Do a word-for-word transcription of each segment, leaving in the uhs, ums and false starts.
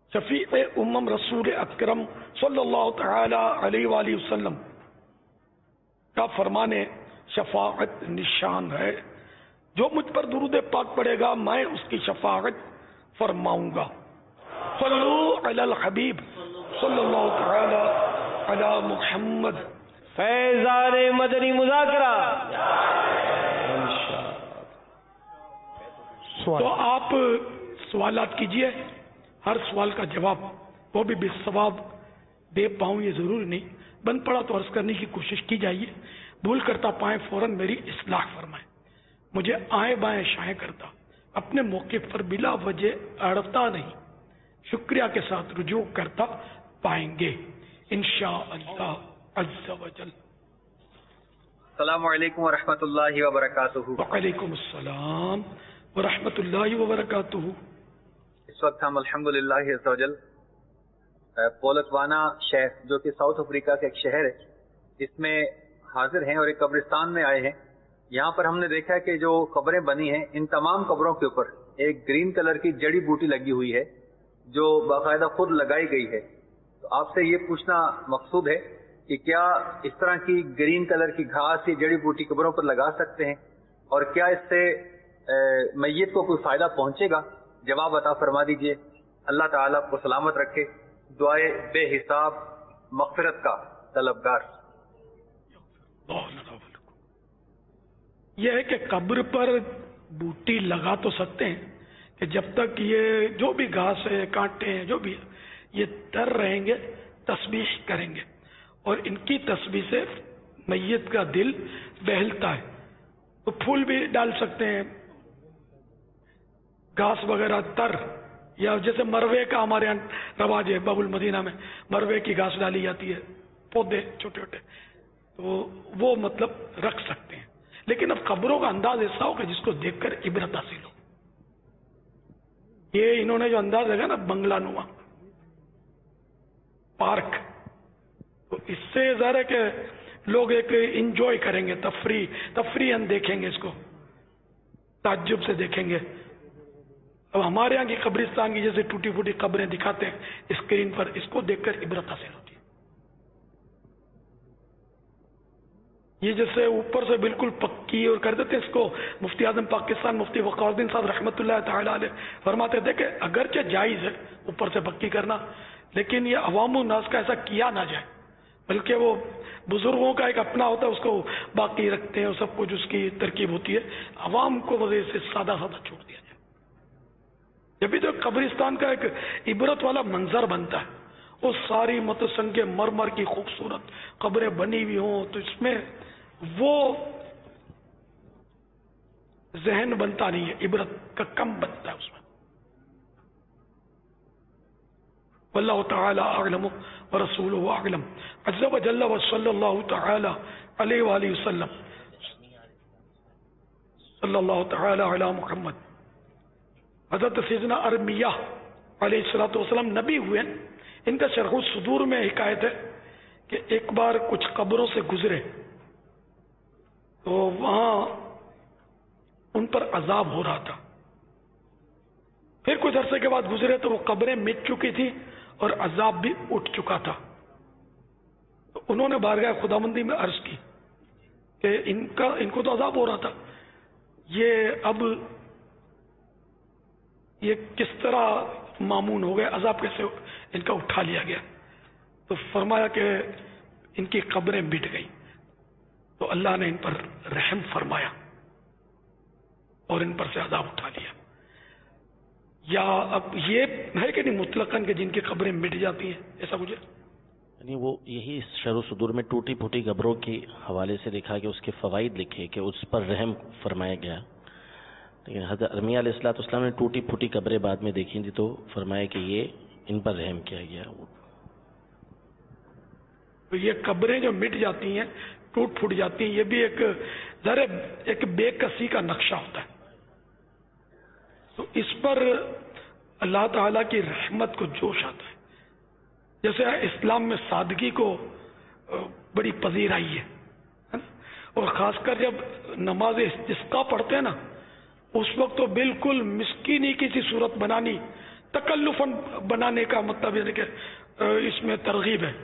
شفیع امم رسول اکرم صلی اللہ تعالی علیہ وآلہ وسلم کا فرمان شفاعت نشان ہے، جو مجھ پر درود پاک پڑے گا میں اس کی شفاعت فرماؤں گا۔ صلو علی الحبیب صلی اللہ تعالی علی محمد۔ فیضان مدنی مذاکرہ۔ تو آپ سوالات کیجئے، ہر سوال کا جواب وہ بھی بے ثواب دے پاؤں یہ ضروری نہیں، بند پڑا تو عرض کرنے کی کوشش کی جائیے، بھول کرتا پائیں فوراً میری اصلاح فرمائیں، مجھے آئیں بائیں شائیں کرتا اپنے موقع پر بلا وجہ اڑتا نہیں، شکریہ کے ساتھ رجوع کرتا پائیں گے انشاءاللہ عز و جل۔ السلام علیکم ورحمۃ اللہ وبرکاتہ۔ وعلیکم السلام ورحمۃ اللہ وبرکاتہ۔ اس وقت ہم الحمدللہ عز و جل پولتوانا شہر جو کہ ساؤتھ افریقہ کا ایک شہر ہے اس میں حاضر ہیں اور ایک قبرستان میں آئے ہیں۔ یہاں پر ہم نے دیکھا کہ جو قبریں بنی ہیں ان تمام قبروں کے اوپر ایک گرین کلر کی جڑی بوٹی لگی ہوئی ہے جو باقاعدہ خود لگائی گئی ہے۔ تو آپ سے یہ پوچھنا مقصود ہے کہ کیا اس طرح کی گرین کلر کی گھاس یا جڑی بوٹی قبروں پر لگا سکتے ہیں اور کیا اس سے میت کو کوئی فائدہ پہنچے گا؟ جواب عطا فرما دیجئے۔ اللہ تعالیٰ کو سلامت رکھے۔ دعائے بے حساب مغفرت کا طلبگار۔ یہ ہے کہ قبر پر بوٹی لگا تو سکتے ہیں کہ جب تک یہ جو بھی گھاس ہے کانٹے ہیں جو بھی یہ تر رہیں گے تسبیح کریں گے اور ان کی تسبیح سے میت کا دل بہلتا ہے۔ تو پھول بھی ڈال سکتے ہیں، گھاس وغیرہ تر، یا جیسے مروے کا ہمارے یہاں رواج ہے، باب المدینہ میں مروے کی گھاس ڈالی جاتی ہے، پودے چھوٹے چھوٹے، تو وہ مطلب رکھ سکتے ہیں۔ لیکن اب قبروں کا انداز ایسا ہو کہ جس کو دیکھ کر عبرت حاصل ہو۔ یہ انہوں نے جو انداز ہے نا بنگلہ نما پارک، تو اس سے ظاہر ہے کہ لوگ ایک انجوائے کریں گے، تفریح تفریح دیکھیں گے، اس کو تعجب سے دیکھیں گے۔ اب ہمارے یہاں کی قبرستان کی جیسے ٹوٹی پھوٹی قبریں دکھاتے ہیں اسکرین پر، اس کو دیکھ کر عبرت حاصل ہوتی ہے۔ یہ جیسے اوپر سے بالکل پکی اور کر دیتے ہیں اس کو، مفتی اعظم پاکستان مفتی وقار الدین صاحب رحمۃ اللہ تعالی علیہ فرماتے تھے کہ اگرچہ جائز ہے اوپر سے پکی کرنا، لیکن یہ عوام الناس کا ایسا کیا نہ جائے، بلکہ وہ بزرگوں کا ایک اپنا ہوتا ہے اس کو باقی رکھتے ہیں، سب کچھ اس کی ترکیب ہوتی ہے، عوام کو وجہ سے سادہ سادہ چھوڑ دیا جائے۔ جب بھی تو قبرستان کا ایک عبرت والا منظر بنتا ہے، وہ ساری متسنگ مرمر کی خوبصورت قبریں بنی ہوئی ہوں تو اس میں وہ ذہن بنتا نہیں ہے، عبرت کا کم بنتا ہے اس میں۔ واللہ تعالی اعلم ورسولہ اعلم عز وجل وصلی اللہ تعالی علیہ وآلہ وسلم صلی اللہ تعالی علی محمد۔ حضرت سیدنا ارمیہ علیہ الصلوۃ والسلام نبی ہوئے، ان کا شرح الصدور میں حکایت ہے کہ ایک بار کچھ قبروں سے گزرے تو وہاں ان پر عذاب ہو رہا تھا، پھر کچھ عرصے کے بعد گزرے تو وہ قبریں مٹ چکی تھی اور عذاب بھی اٹھ چکا تھا، تو انہوں نے بارگاہ خداوندی میں عرض کی کہ ان کا ان کو تو عذاب ہو رہا تھا، یہ اب یہ کس طرح معمون ہو گئے، عذاب کیسے ان کا اٹھا لیا گیا؟ تو فرمایا کہ ان کی قبریں مٹ گئیں، تو اللہ نے ان پر رحم فرمایا اور ان پر سے عذاب اٹھا لیا۔ یا اب یہ ہے کہ نہیں مطلقاً کہ جن کی قبریں مٹ جاتی ہیں ایسا کچھ ہے؟ یعنی وہ یہی شرح صدور میں ٹوٹی پھوٹی قبروں کے حوالے سے لکھا کہ اس کے فوائد لکھے کہ اس پر رحم فرمایا گیا، لیکن حضرت ارمیہ علیہ الصلوۃ والسلام نے ٹوٹی پھوٹی قبریں بعد میں دیکھی تھی تو فرمایا کہ یہ ان پر رحم کیا گیا۔ تو یہ قبریں جو مٹ جاتی ہیں ٹوٹ پھوٹ جاتی ہیں، یہ بھی ایک ذرا ایک بے کسی کا نقشہ ہوتا ہے، تو اس پر اللہ تعالیٰ کی رحمت کو جوش آتا ہے۔ جیسے اسلام میں سادگی کو بڑی پذیرائی ہے، اور خاص کر جب نماز استسقاء پڑھتے ہیں نا اس وقت تو بالکل مسکینی کی سی صورت بنانی تکلفاً بنانے کا مطلب یعنی کہ اس میں ترغیب ہے،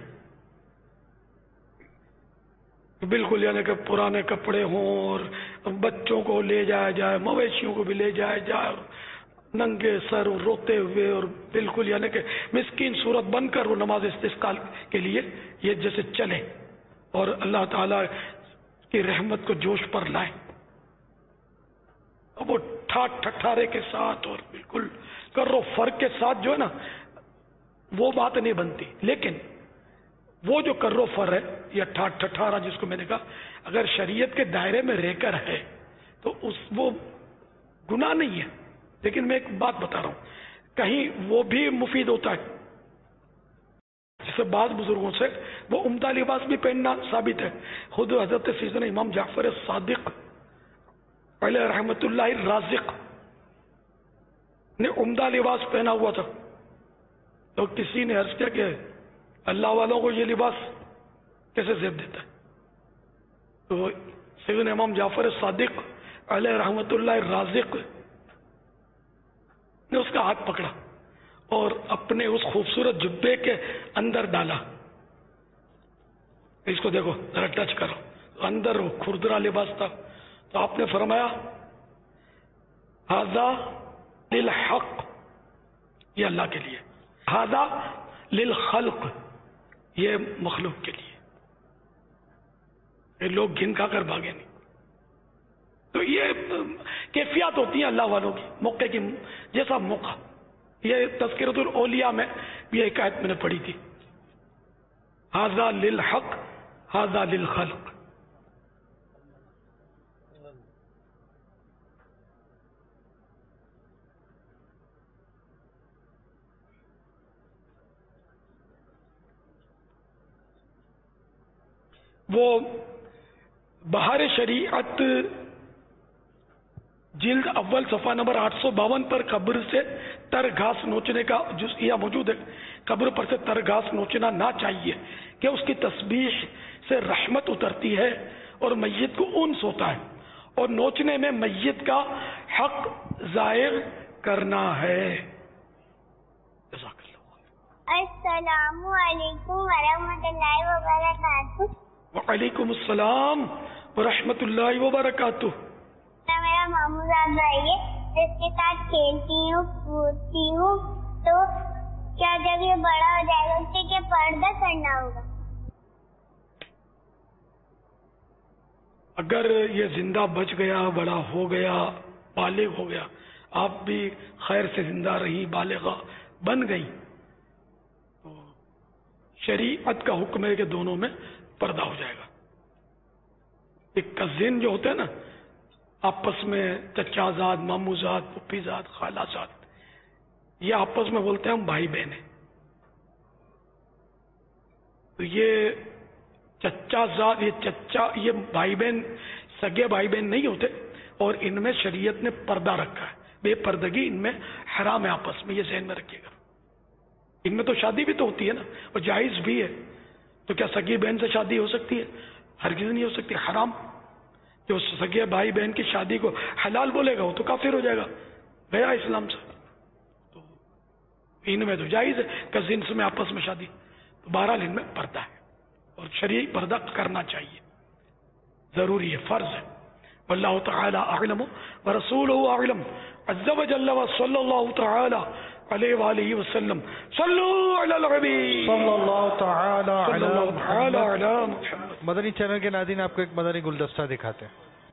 بالکل یعنی کہ پرانے کپڑے ہوں اور بچوں کو لے جایا جائے، مویشیوں کو بھی لے جایا جائے ننگے سر روتے ہوئے، اور بالکل یعنی کہ مسکین صورت بن کر وہ نماز استسقاء کے لیے یہ جیسے چلے اور اللہ تعالیٰ کی رحمت کو جوش پر لائے. اب وہ ٹھاٹ ٹھٹھارے کے ساتھ اور بالکل کرو فرق کے ساتھ جو ہے نا وہ بات نہیں بنتی. لیکن وہ جو کرو فر ہے یا ٹھاٹ ٹھٹھارا جس کو میں نے کہا، اگر شریعت کے دائرے میں رہ کر ہے تو اس وہ گناہ نہیں ہے. لیکن میں ایک بات بتا رہا ہوں، کہیں وہ بھی مفید ہوتا ہے. جسے بعض بزرگوں سے وہ عمدہ لباس بھی پہننا ثابت ہے. خود حضرت سیدنا امام جعفر صادق علیہ رحمت اللہ رازق نے عمدہ لباس پہنا ہوا تھا. تو کسی نے عرض کیا کہ اللہ والوں کو یہ لباس کیسے زیب دیتا ہے؟ تو سیدنا امام جعفر صادق علیہ رحمت اللہ رازق نے اس کا ہاتھ پکڑا اور اپنے اس خوبصورت جبے کے اندر ڈالا. اس کو دیکھو ذرا ٹچ کرو، اندر وہ کھردرا لباس تھا. تو آپ نے فرمایا ھذا للحق، یہ اللہ کے لیے، ھذا للخلق، یہ مخلوق کے لیے. یہ لوگ گن کھا کر بھاگے نہیں. تو یہ کیفیات ہوتی ہیں اللہ والوں کی، موقع کی جیسا موقع. یہ تذکرۃ الاولیاء میں بھی ایک آیت میں نے پڑھی تھی، ھذا للحق ھذا للخلق. وہ بہار شریعت جلد اول صفحہ نمبر آٹھ سو باون پر قبر سے تر گھاس نوچنے کا جزئیہ موجود ہے. قبر پر سے تر گھاس نوچنا نہ چاہیے کہ اس کی تسبیح سے رحمت اترتی ہے اور میت کو انس ہوتا ہے، اور نوچنے میں میت کا حق ظاہر کرنا ہے. السلام علیکم ورحمۃ اللہ وبرکاتہ. وعلیکم السلام ورحمۃ اللہ وبرکاتہ. میرا ماموں زاد بھائی ہے، اس کے ساتھ کھیلتی ہوں کودتی ہوں، تو کیا جب یہ بڑا ہو جائے گا اسے کیا پردہ کرنا ہوگا؟ اگر یہ زندہ بچ گیا، بڑا ہو گیا، بالغ ہو گیا، آپ بھی خیر سے زندہ رہی، بالغہ بن گئی، تو شریعت کا حکم ہے کہ دونوں میں پردہ ہو جائے گا. ایک کزن جو ہوتے ہیں نا آپس میں، چچا زاد، مامو زاد، پھپھی زاد، خالہ زاد، یہ آپس میں بولتے ہیں ہم بھائی بہن ہیں. تو یہ چچا زاد، یہ چچا، یہ بھائی بہن سگے بھائی بہن نہیں ہوتے، اور ان میں شریعت نے پردہ رکھا ہے. بے پردگی ان میں حرام ہے آپس میں، یہ ذہن میں رکھیے گا. ان میں تو شادی بھی تو ہوتی ہے نا، اور جائز بھی ہے. تو کیا سگی بہن سے شادی ہو سکتی ہے؟ ہرگز نہیں ہو سکتی، حرام. جو سگے بھائی بہن کی شادی کو حلال بولے گا وہ تو کافر ہو جائے گا، گیا اسلام سے. تو ان میں تو جائز ہے کزنس میں آپس میں شادی. تو بہرحال ان میں پردہ ہے، اور شرعی پردہ کرنا چاہیے، ضروری ہے، فرض ہے. واللہ تعالی اعلم ورسولہ اعلم عز وجل وصلی اللہ تعالی علیہ وآلہ وسلم. صلو علی الحبیب صلی اللہ تعالی صلی اللہ تعالی علی علی محمد. مدنی چینل کے ناظرین آپ کو ایک مدنی گلدستہ دکھاتے ہیں.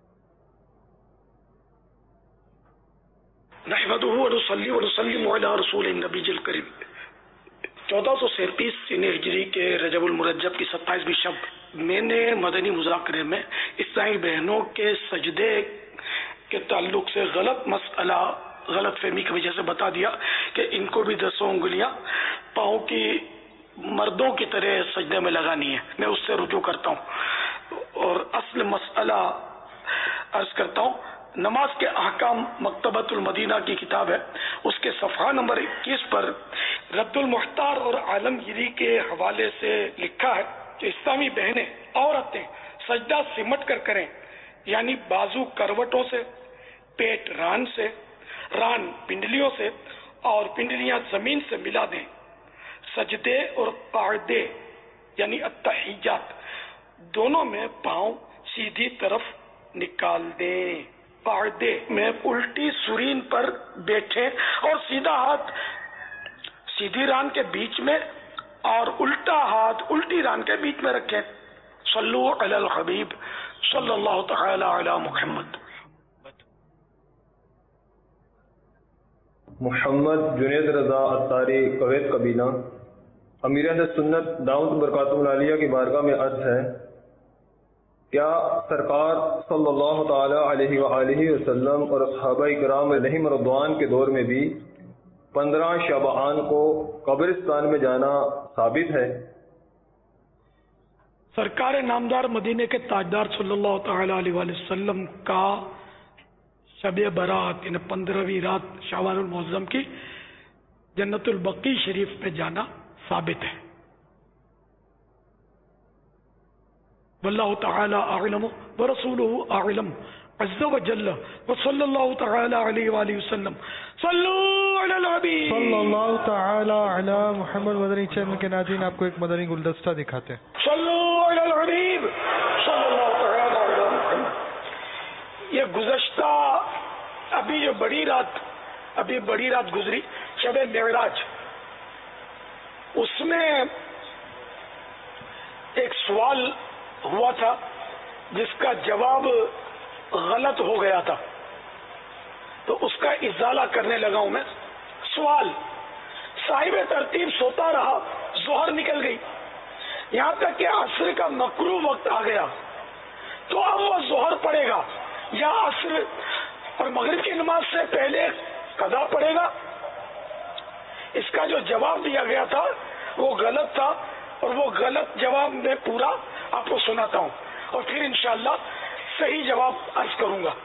نحمدہ ونصلی ونسلم علی رسول النبی الکریم. چودہ سو سینتیس سین ہجری کے رجب المرجب کی ستائیسویں شب میں نے مدنی مذاکرے میں عیسائی بہنوں کے سجدے کے تعلق سے غلط مسئلہ، غلط فہمی کی وجہ سے بتا دیا کہ ان کو بھی دسوں انگلیاں پاؤں کی مردوں کی طرح سجدے میں لگانی ہے. میں اس سے رجوع کرتا ہوں اور اصل مسئلہ عرض کرتا ہوں. نماز کے احکام مکتبۃ المدینہ کی کتاب ہے، اس کے صفحہ نمبر اکیس پر رد المختار اور عالمگیری کے حوالے سے لکھا ہے کہ اسلامی بہنیں، عورتیں سجدہ سمٹ کر کریں، یعنی بازو کروٹوں سے، پیٹ ران سے، ران پنڈلیوں سے اور پنڈلیاں زمین سے ملا دیں. سجدے اور قعدے یعنی التحیات دونوں میں پاؤں سیدھی طرف نکال دیں. قعدے میں الٹی سرین پر بیٹھیں اور سیدھا ہاتھ سیدھی ران کے بیچ میں اور الٹا ہاتھ الٹی ران کے بیچ میں رکھیں. صلو علی الحبیب صلی اللہ تعالی علی محمد. محمد جنید رضا اتاری کویت کابینہ. امیر اہل سنت دعوت برکاتہ العالیہ کی بارگاہ میں عرض ہے، کیا سرکار صلی اللہ تعالی علیہ وآلہ وسلم اور صحابہ کرام علیہم رضوان کے دور میں بھی پندرہ شعبان کو قبرستان میں جانا ثابت ہے؟ سرکار نامدار مدینے کے تاجدار صلی اللہ تعالی علیہ وآلہ وسلم کا شب برات یعنی پندرہویں رات شعبان المعظم کی جنت البقیع شریف میں جانا ثابت ہے. واللہ تعالی اعلم ورسولہ اعلم عز وجل وصلی اللہ تعالی علیہ وآلہ وسلم. صلو علی الحبیب صلی اللہ تعالی علی محمد. مدنی چینل کے ناظرین آپ کو ایک مدنی گلدستہ دکھاتے ہیں. صلو علی الحبیب صلی اللہ تعالی علی محمد. یہ گزشتہ ابھی جو بڑی رات ابھی بڑی رات گزری شب معراج، اس میں ایک سوال ہوا تھا جس کا جواب غلط ہو گیا تھا، تو اس کا ازالہ کرنے لگا ہوں میں. سوال: صاحب ترتیب سوتا رہا، ظہر نکل گئی، یہاں تک کہ عصر کا مکروہ وقت آ گیا، تو اب وہ ظہر پڑے گا یا عصر اور مغرب کی نماز سے پہلے قضا پڑے گا؟ اس کا جو جواب دیا گیا تھا وہ غلط تھا، اور وہ غلط جواب میں پورا آپ کو سناتا ہوں اور پھر انشاءاللہ صحیح جواب عرض کروں گا.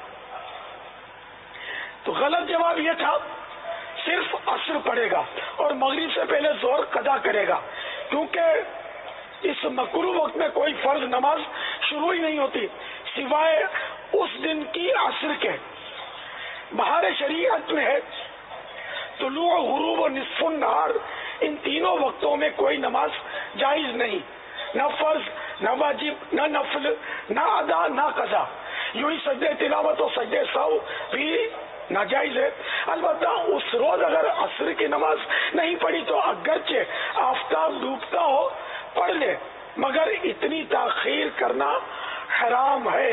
تو غلط جواب یہ تھا صرف عصر پڑے گا اور مغرب سے پہلے ظہر قضا کرے گا، کیونکہ اس مکروہ وقت میں کوئی فرض نماز شروع ہی نہیں ہوتی سوائے اس دن کی عصر کے. بہار شریعت میں ہے طلوع، غروب اور نصف النہار، ان تینوں وقتوں میں کوئی نماز جائز نہیں، نہ فرض، نہ واجب، نہ نفل، نہ ادا، نہ قضا. یوں ہی سجدے تلاوت اور سجدے سہو بھی ناجائز ہے. البتہ اس روز اگر عصر کی نماز نہیں پڑھی تو اگرچہ آفتاب ڈوبتا ہو پڑھ لے، مگر اتنی تاخیر کرنا حرام ہے.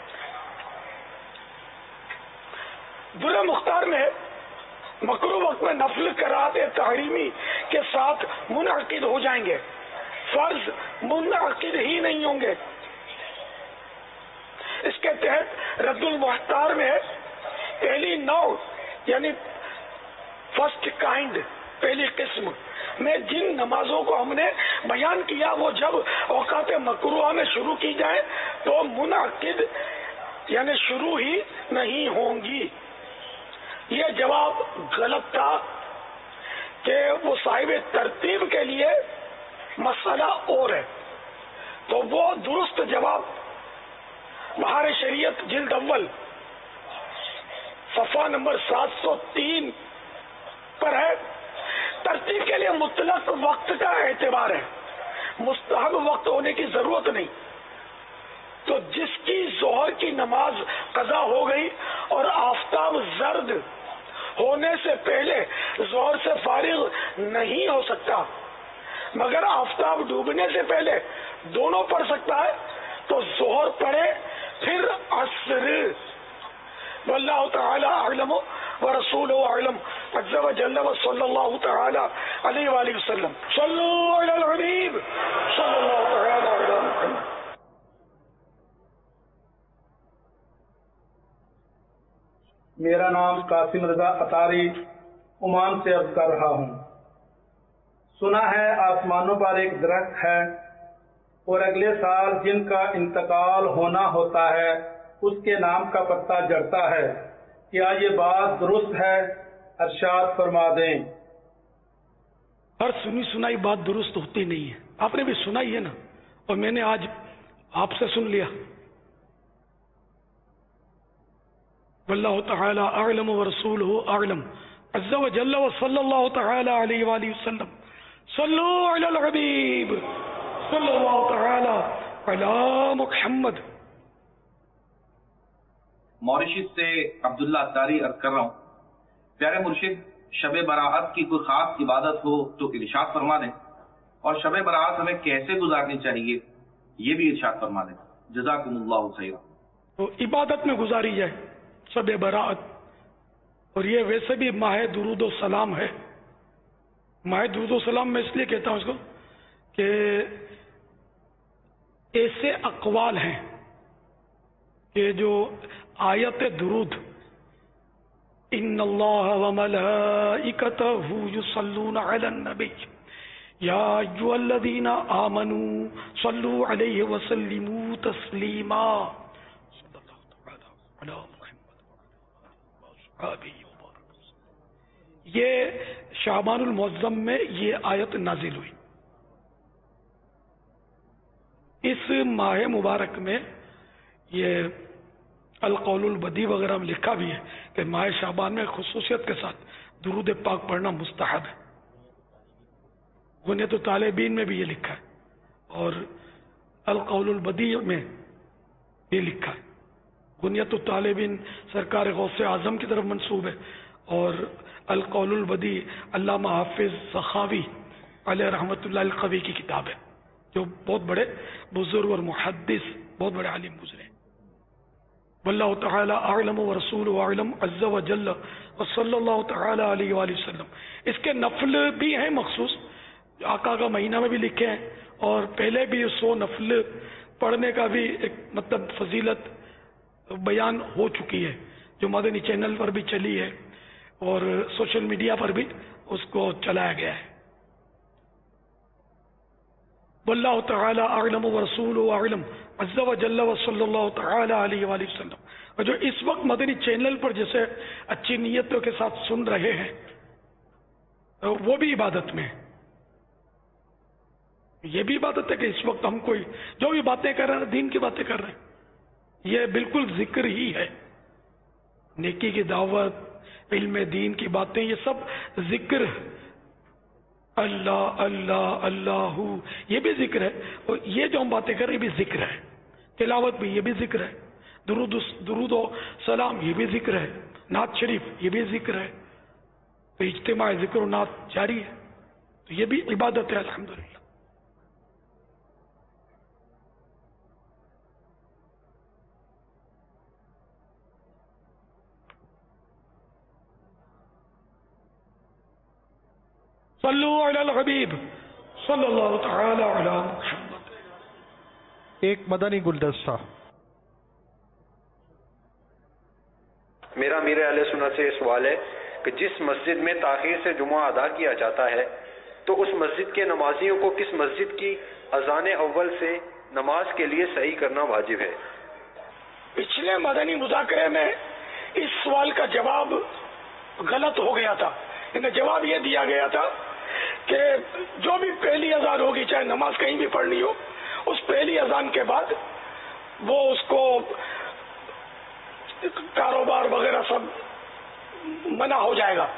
درہ مختار میں مکروہ وقت میں نفل قرات تحریمی کے ساتھ منعقد ہو جائیں گے، فرض منعقد ہی نہیں ہوں گے. اس کے تحت رد المحتار میں پہلی نو یعنی فرسٹ کائنڈ پہلی قسم میں جن نمازوں کو ہم نے بیان کیا وہ جب اوقات مکروہ میں شروع کی جائے تو منعقد یعنی شروع ہی نہیں ہوں گی. یہ جواب غلط تھا کہ وہ صاحب ترتیب کے لیے مسئلہ اور ہے، تو وہ درست جواب بہار شریعت جلد اول صفحہ نمبر سات سو تین پر ہے. ترتیب کے لیے مطلق وقت کا اعتبار ہے، مستحب وقت ہونے کی ضرورت نہیں. تو جس کی ظہر کی نماز قضا ہو گئی اور آفتاب زرد ہونے سے پہلے ظہر سے فارغ نہیں ہو سکتا مگر آفتاب ڈوبنے سے پہلے دونوں پڑھ سکتا ہے، تو ظہر پڑھے پھر عصر. واللہ تعالی اعلم ورسولہ اعلم عز وجل وصلی اللہ تعالی علیہ وآلہ وسلم. صلو علی الحبیب صلی اللہ تعالی علیہ وسلم. میرا نام قاسم رضا اتاری عمان سے عرض کر رہا ہوں. سنا ہے آسمانوں پر ایک درخت ہے اور اگلے سال جن کا انتقال ہونا ہوتا ہے اس کے نام کا پتا جڑتا ہے. کیا یہ بات درست ہے؟ ارشاد فرما دیں. ہر سنی سنائی بات درست ہوتی نہیں ہے. آپ نے بھی سنائی ہے نا، اور میں نے آج آپ سے سن لیا. واللہ تعالی اعلم ورسولہ اعلم عز و جل و صلی اللہ تعالی علیہ وآلہ وسلم. صلو علی الحبیب صلی اللہ تعالی علی محمد. موریشس سے عبداللہ اتاری عرض کر رہا ہوں، پیارے مرشد، شب برات کی کوئی خاص عبادت ہو تو ارشاد فرما دیں، اور شب برات ہمیں کیسے گزارنی چاہیے یہ بھی ارشاد فرما دیں. جزاکم اللہ خیرا. تو عبادت میں گزاری جائے شب برات، اور یہ ویسے بھی ماہ درود و سلام ہے. ماہ درود و سلام میں اس لیے کہتا ہوں اس کو کہ ایسے اقوال ہیں کہ جو آیت درود ان اللہ وملائکتہ یصلون علی النبی یا ایھا الذین آمنوا صلوا علیہ وسلموا تسلیما صلی اللہ تعالی علی محمد وآلہ یہ شعبان المعظم میں یہ آیت نازل ہوئی. اس ماہ مبارک میں یہ القول البدی وغیرہ میں لکھا بھی ہے کہ ماہ شعبان میں خصوصیت کے ساتھ درود پاک پڑھنا مستحب ہے. غنیت الطالبین میں بھی یہ لکھا ہے اور القول البدی میں یہ لکھا ہے. غنیت الطالبین سرکار غوث اعظم کی طرف منسوب ہے اور القول البدی علامہ حافظ سخاوی علیہ رحمۃ اللہ القوی کی کتاب ہے، جو بہت بڑے بزرگ اور محدث بہت بڑے عالم گزرے. واللہ تعالی اعلم ورسولہ اعلم عز وجل وصلی اللہ تعالی علیہ وآلہ وسلم. اس کے نفل بھی ہیں مخصوص، آقا کا مہینہ میں بھی لکھے ہیں، اور پہلے بھی سو نفل پڑھنے کا بھی ایک مطلب فضیلت بیان ہو چکی ہے، جو مدنی چینل پر بھی چلی ہے اور سوشل میڈیا پر بھی اس کو چلایا گیا ہے. واللہ تعالی اعلم ورسولہ اعلم عز وجل وصلی اللہ تعالی علیہ وآلہ وسلم. اور جو اس وقت مدنی چینل پر جیسے اچھی نیتوں کے ساتھ سن رہے ہیں وہ بھی عبادت میں ہے. یہ بھی عبادت ہے کہ اس وقت ہم کوئی جو بھی باتیں کر رہے ہیں دین کی باتیں کر رہے ہیں، یہ بالکل ذکر ہی ہے. نیکی کی دعوت، علم دین کی باتیں، یہ سب ذکر ہے. اللہ اللہ اللہ یہ بھی ذکر ہے، اور یہ جو ہم باتیں کر رہے ہیں یہ بھی ذکر ہے. تلاوت بھی یہ بھی ذکر ہے. درود درود و سلام یہ بھی ذکر ہے. نعت شریف یہ بھی ذکر ہے. تو اجتماع ذکر و نعت جاری ہے، تو یہ بھی عبادت ہے الحمدللہ. صلو علی الحبیب صلی اللہ تعالی علی محمد. ایک مدنی گلدستہ. میرا امیر اہل سنت سے یہ سوال ہے کہ جس مسجد میں تاخیر سے جمعہ ادا کیا جاتا ہے تو اس مسجد کے نمازیوں کو کس مسجد کی اذان اول سے نماز کے لیے صحیح کرنا واجب ہے؟ پچھلے مدنی مذاکرے میں اس سوال کا جواب غلط ہو گیا تھا. انہیں جواب یہ دیا گیا تھا کہ جو بھی پہلی اذان ہوگی، چاہے نماز کہیں بھی پڑھنی ہو، اس پہلی اذان کے بعد وہ اس کو کاروبار وغیرہ سب منع ہو جائے گا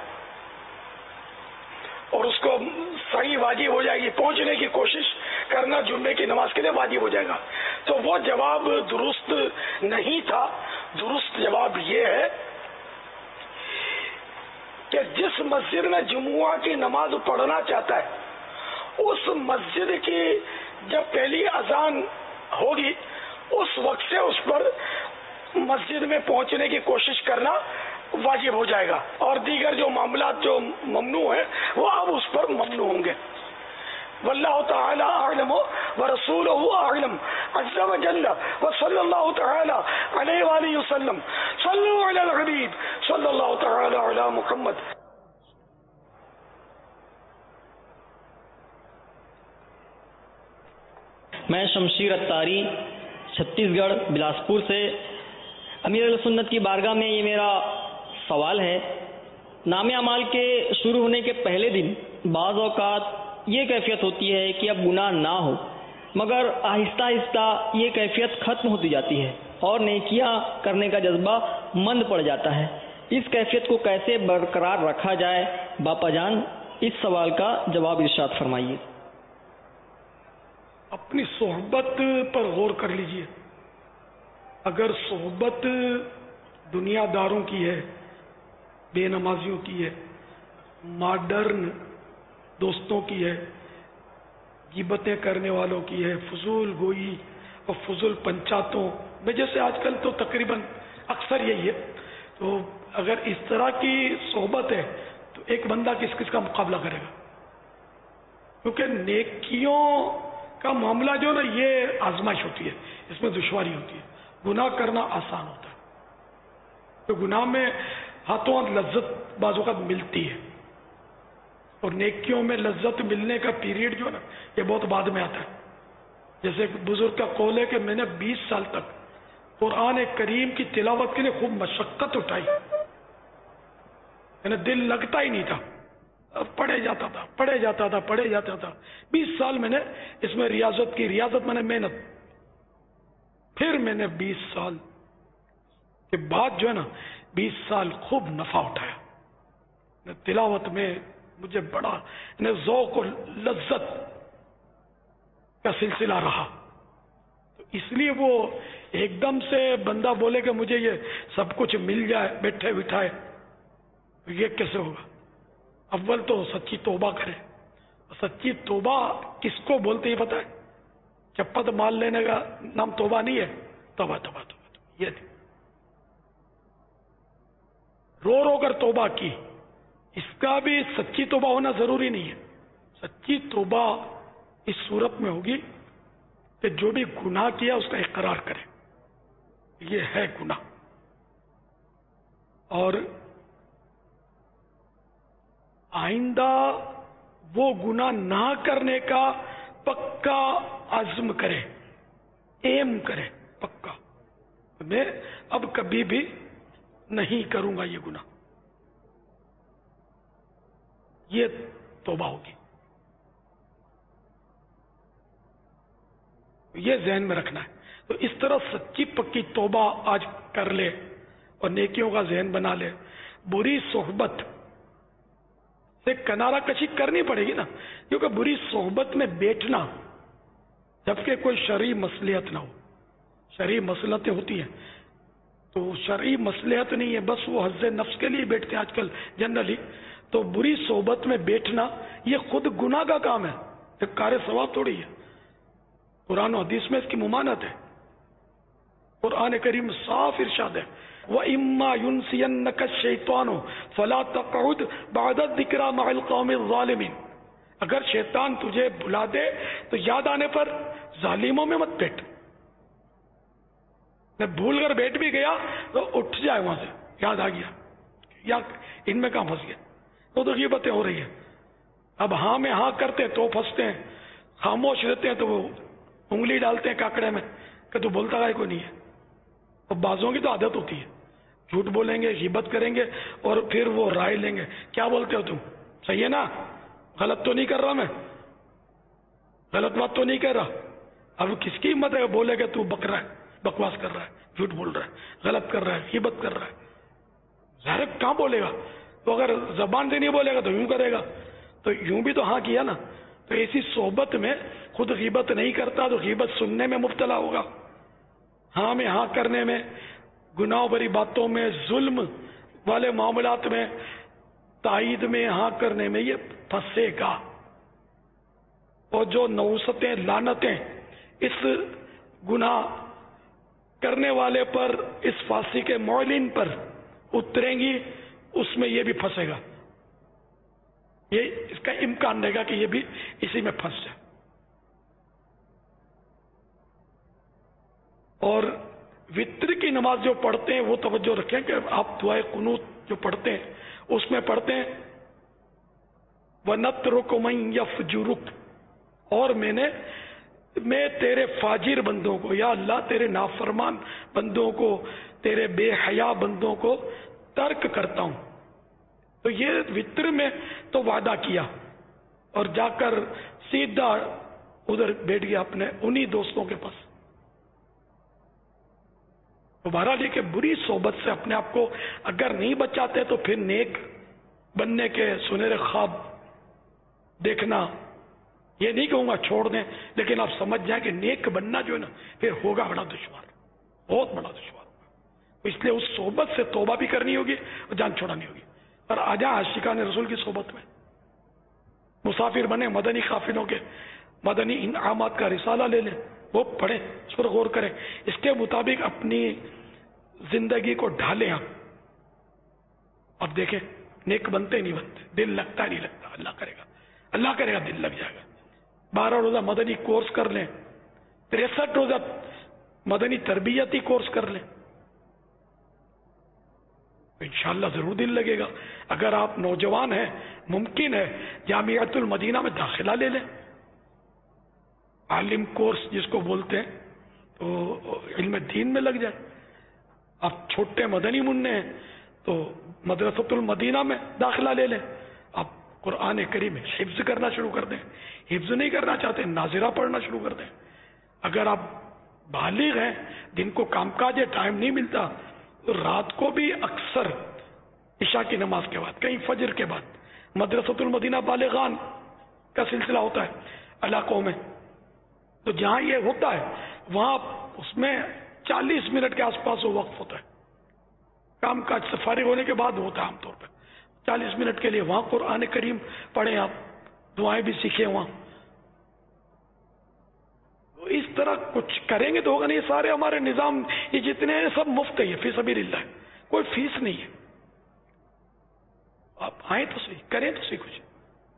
اور اس کو صحیح واجب ہو جائے گی، پہنچنے کی کوشش کرنا جمعے کی نماز کے لیے واجب ہو جائے گا. تو وہ جواب درست نہیں تھا. درست جواب یہ ہے کہ جس مسجد میں جمعہ کی نماز پڑھنا چاہتا ہے اس مسجد کی جب پہلی اذان ہوگی اس وقت سے اس پر مسجد میں پہنچنے کی کوشش کرنا واجب ہو جائے گا، اور دیگر جو معاملات جو ممنوع ہیں وہ اب اس پر ممنوع ہوں گے. واللہ تعالی اعلم ورسولہ اعلم عز وجل وصلی اللہ تعالی علیہ وآلہ وسلم. صلو علی الحبیب صلی اللہ تعالی علی محمد. میں شمشیر اتاری چھتیس گڑھ بلاسپور سے. امیر علیہ سنت کی بارگاہ میں یہ میرا سوال ہے. نام اعمال کے شروع ہونے کے پہلے دن بعض اوقات یہ کیفیت ہوتی ہے کہ اب گناہ نہ ہو، مگر آہستہ آہستہ یہ کیفیت ختم ہوتی جاتی ہے اور نیکیاں کرنے کا جذبہ مند پڑ جاتا ہے. اس کیفیت کو کیسے برقرار رکھا جائے؟ باپا جان اس سوال کا جواب ارشاد فرمائیے۔ اپنی صحبت پر غور کر لیجئے۔ اگر صحبت دنیا داروں کی ہے، بے نمازیوں کی ہے، ماڈرن دوستوں کی ہے، غیبتیں کرنے والوں کی ہے، فضول گوئی اور فضول پنچاتوں میں، جیسے آج کل تو تقریباً اکثر یہی ہے، تو اگر اس طرح کی صحبت ہے تو ایک بندہ کس کس کا مقابلہ کرے گا؟ کیونکہ نیکیوں کا معاملہ جو نا یہ آزمائش ہوتی ہے، اس میں دشواری ہوتی ہے۔ گناہ کرنا آسان ہوتا ہے، تو گناہ میں ہاتھوں لذت بعض اوقات ملتی ہے، اور نیکیوں میں لذت ملنے کا پیریڈ جو ہے نا یہ بہت بعد میں آتا ہے۔ جیسے ایک بزرگ کا قول ہے کہ میں نے بیس سال تک قرآن کریم کی تلاوت کے لیے خوب مشقت اٹھائی، میں نے دل لگتا ہی نہیں تھا، پڑھے جاتا تھا پڑھے جاتا تھا پڑھے جاتا تھا بیس سال میں نے اس میں ریاضت کی، ریاضت میں نے محنت، پھر میں نے بیس سال کے بعد جو ہے نا بیس سال خوب نفع اٹھایا تلاوت میں، مجھے بڑا ذوق اور لذت کا سلسلہ رہا۔ تو اس لیے وہ ایک دم سے بندہ بولے کہ مجھے یہ سب کچھ مل جائے بیٹھے بٹھائے، یہ کیسے ہوگا؟ اول تو سچی توبہ کرے۔ سچی توبہ کس کو بولتے ہیں پتہ ہے؟ چپت مال لینے کا نام توبہ نہیں ہے، توبہ توبہ توبہ یہ رو رو کر توبہ کی، اس کا بھی سچی توبہ ہونا ضروری نہیں ہے۔ سچی توبہ اس صورت میں ہوگی کہ جو بھی گناہ کیا اس کا اقرار کرے، یہ ہے گناہ، اور آئندہ وہ گناہ نہ کرنے کا پکا عزم کرے، ایم کرے پکا، میں اب کبھی بھی نہیں کروں گا یہ گناہ، یہ توبہ ہوگی۔ یہ ذہن میں رکھنا ہے۔ تو اس طرح سچی پکی توبہ آج کر لے اور نیکیوں کا ذہن بنا لے۔ بری صحبت سے کنارہ کشی کرنی پڑے گی نا، کیونکہ بری صحبت میں بیٹھنا جبکہ کوئی شرعی مصلحت نہ ہو، شرعی مصلحتیں ہوتی ہیں تو شرعی مصلحت نہیں ہے، بس وہ حظ نفس کے لیے بیٹھتے ہیں آج کل جنرلی، تو بری صحبت میں بیٹھنا یہ خود گناہ کا کام ہے، ایک کار ثواب تھوڑی ہے۔ قرآن و حدیث میں اس کی ممانعت ہے، قرآن کریم صاف ارشاد ہے وَإِمَّا يُنْسِيَنَّكَ الشَّيْطَانُ فَلَا تَقْعُدْ بَعْدَ الذِّكْرَى مَعَ الْقَوْمِ الظَّالِمِينَ۔ اگر شیطان تجھے بلا دے تو یاد آنے پر ظالموں میں مت بیٹھ، میں بھول کر بیٹھ بھی گیا تو اٹھ جائے وہاں سے، یاد آ گیا یا ان میں کہاں پھنس گیا، وہ تو غیبتیں ہو رہی ہیں۔ اب ہاں میں ہاں کرتے تو پھنستے ہیں، خاموش رہتے ہیں تو وہ انگلی ڈالتے ہیں کاکڑے میں کہ تو بولتا ہے کوئی نہیں ہے۔ اور بعضوں کی تو عادت ہوتی ہے، جھوٹ بولیں گے، غیبت کریں گے اور پھر وہ رائے لیں گے، کیا بولتے ہو تم، صحیح ہے نا، غلط تو نہیں کر رہا، میں غلط بات تو نہیں کر رہا۔ اب کس کی ہمت ہے بولے کہ تو بک رہا ہے، بکواس کر رہا ہے، جھوٹ بول رہا ہے، غلط کر رہا ہے، غیبت کر رہا ہے، ظاہر کہاں بولے گا؟ تو اگر زبان سے نہیں بولے گا تو یوں کرے گا، تو یوں بھی تو ہاں کیا نا۔ تو ایسی صحبت میں خود غیبت نہیں کرتا تو غیبت سننے میں مبتلا ہوگا، ہاں میں ہاں کرنے میں، گناہ بری باتوں میں، ظلم والے معاملات میں، تائید میں ہاں کرنے میں یہ پھنسے گا۔ اور جو نوستیں لعنتیں اس گناہ کرنے والے پر، اس فاسی کے معلن پر اتریں گی، اس میں یہ بھی پھنسے گا، یہ اس کا امکان رہے گا کہ یہ بھی اسی میں پھنس جائے۔ اور وتر کی نماز جو پڑھتے ہیں وہ توجہ رکھیں کہ آپ دعائے قنوت جو پڑھتے ہیں اس میں پڑھتے ہیں وَنَتْرُكُ مَن يَفْجُرُكَ، اور میں نے میں تیرے فاجر بندوں کو، یا اللہ تیرے نافرمان بندوں کو، تیرے بے حیا بندوں کو ترک کرتا ہوں۔ تو یہ وتر میں تو وعدہ کیا اور جا کر سیدھا ادھر بیٹھ گیا اپنے انہی دوستوں کے پاس۔ تو بہرحال یہ کہ بری صحبت سے اپنے آپ کو اگر نہیں بچاتے تو پھر نیک بننے کے سنہرے خواب دیکھنا، یہ نہیں کہوں گا چھوڑ دیں، لیکن آپ سمجھ جائیں کہ نیک بننا جو ہے نا پھر ہوگا بڑا دشوار، بہت بڑا دشوار ہوگا۔ اس لیے اس صحبت سے توبہ بھی کرنی ہوگی اور جان چھوڑانی ہوگی۔ اور آ جائیں عاشقان رسول کی صحبت میں، مسافر بنے مدنی قافلوں کے، مدنی انعامات کا رسالہ لے لیں، وہ پڑھیں، اس پر غور کریں، اس کے مطابق اپنی زندگی کو ڈھالیں۔ آپ اب دیکھیں نیک بنتے نہیں بنتے، دل لگتا نہیں لگتا، اللہ کرے گا اللہ کرے گا دل لگ جائے گا۔ بارہ روزہ مدنی کورس کر لیں، تریسٹھ روزہ مدنی تربیتی کورس کر لیں، انشاءاللہ ضرور دل لگے گا۔ اگر آپ نوجوان ہیں ممکن ہے جامعۃ المدینہ میں داخلہ لے لیں، عالم کورس جس کو بولتے ہیں، تو علم دین میں لگ جائے۔ آپ چھوٹے مدنی منع ہیں تو مدرسۃ المدینہ میں داخلہ لے لیں، آپ قرآن کریم حفظ کرنا شروع کر دیں، حفظ نہیں کرنا چاہتے ناظرہ پڑھنا شروع کر دیں۔ اگر آپ بالغ ہیں، دن کو کام کاج ہے، ٹائم نہیں ملتا، تو رات کو بھی اکثر عشاء کی نماز کے بعد، کہیں فجر کے بعد مدرسۃ المدینہ بالغان کا سلسلہ ہوتا ہے علاقوں میں، تو جہاں یہ ہوتا ہے وہاں اس میں چالیس منٹ کے آس پاس وہ وقف ہوتا ہے، کام کاج سے فارغ ہونے کے بعد ہوتا ہے عام طور پہ چالیس منٹ کے لیے، وہاں قرآن کریم پڑھیں، آپ دعائیں بھی سیکھیں وہاں۔ اس طرح کچھ کریں گے تو ہوگا نہیں۔ سارے ہمارے نظام یہ جتنے ہیں سب مفت ہے، فی سبیل اللہ ہے، کوئی فیس نہیں ہے۔ آپ آئیں تو صحیح، کریں تو صحیح کچھ۔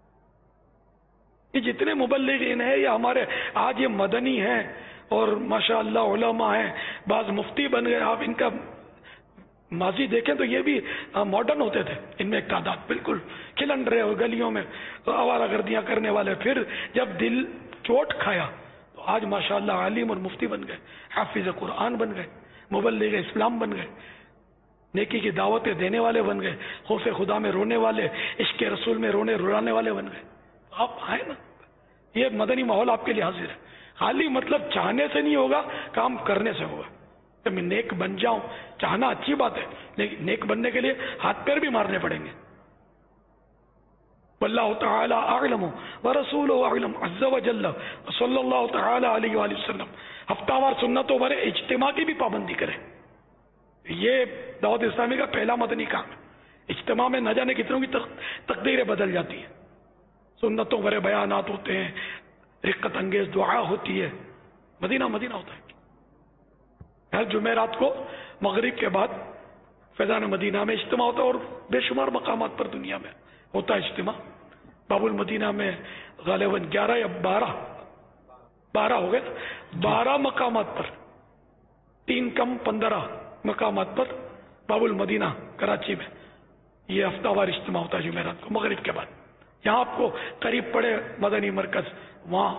یہ جتنے مبلغین ہیں یہ ہمارے آج یہ مدنی ہیں اور ماشاءاللہ علماء ہیں، بعض مفتی بن گئے، آپ ان کا ماضی دیکھیں تو یہ بھی ماڈرن ہوتے تھے، ان میں ایک تعداد بالکل کھلن رہے اور گلیوں میں آوارہ گردیاں کرنے والے، پھر جب دل چوٹ کھایا تو آج ماشاءاللہ عالم اور مفتی بن گئے، حافظ قرآن بن گئے، مبلغ اسلام بن گئے، نیکی کی دعوتیں دینے والے بن گئے، خوف خدا میں رونے والے، عشق رسول میں رونے رلانے والے بن گئے۔ آپ آئے نا، یہ مدنی ماحول آپ کے لیے حاضر ہے۔ خالی مطلب چاہنے سے نہیں ہوگا، کام کرنے سے ہوگا۔ کہ میں نیک بن جاؤں، چاہنا اچھی بات ہے، لیکن نیک بننے کے لیے ہاتھ پیر بھی مارنے پڑیں گے۔ واللہ تعالی اعلم ورسولہ اعلم عز وجل صلی اللہ تعالی علیہ وآلہ وسلم۔ ہفتہ وار سنتوں پر اجتماع کی بھی پابندی کریں، یہ دعوت اسلامی کا پہلا مدنی کام ہے۔ اجتماع میں نہ جانے کتنوں کی تقدیریں بدل جاتی ہیں، سنتوں پر بیانات ہوتے ہیں، رقت انگیز دعا ہوتی ہے، مدینہ مدینہ ہوتا ہے۔ ہر جمعرات کو مغرب کے بعد فیضان مدینہ میں اجتماع ہوتا ہے، اور بے شمار مقامات پر دنیا میں ہوتا ہے اجتماع۔ باب المدینہ میں غالباً گیارہ یا بارہ بارہ ہو گئے بارہ مقامات پر، تین کم پندرہ مقامات پر باب المدینہ کراچی میں یہ ہفتہ وار اجتماع ہوتا ہے جمعرات کو مغرب کے بعد۔ یہاں آپ کو قریب پڑے مدنی مرکز، وہاں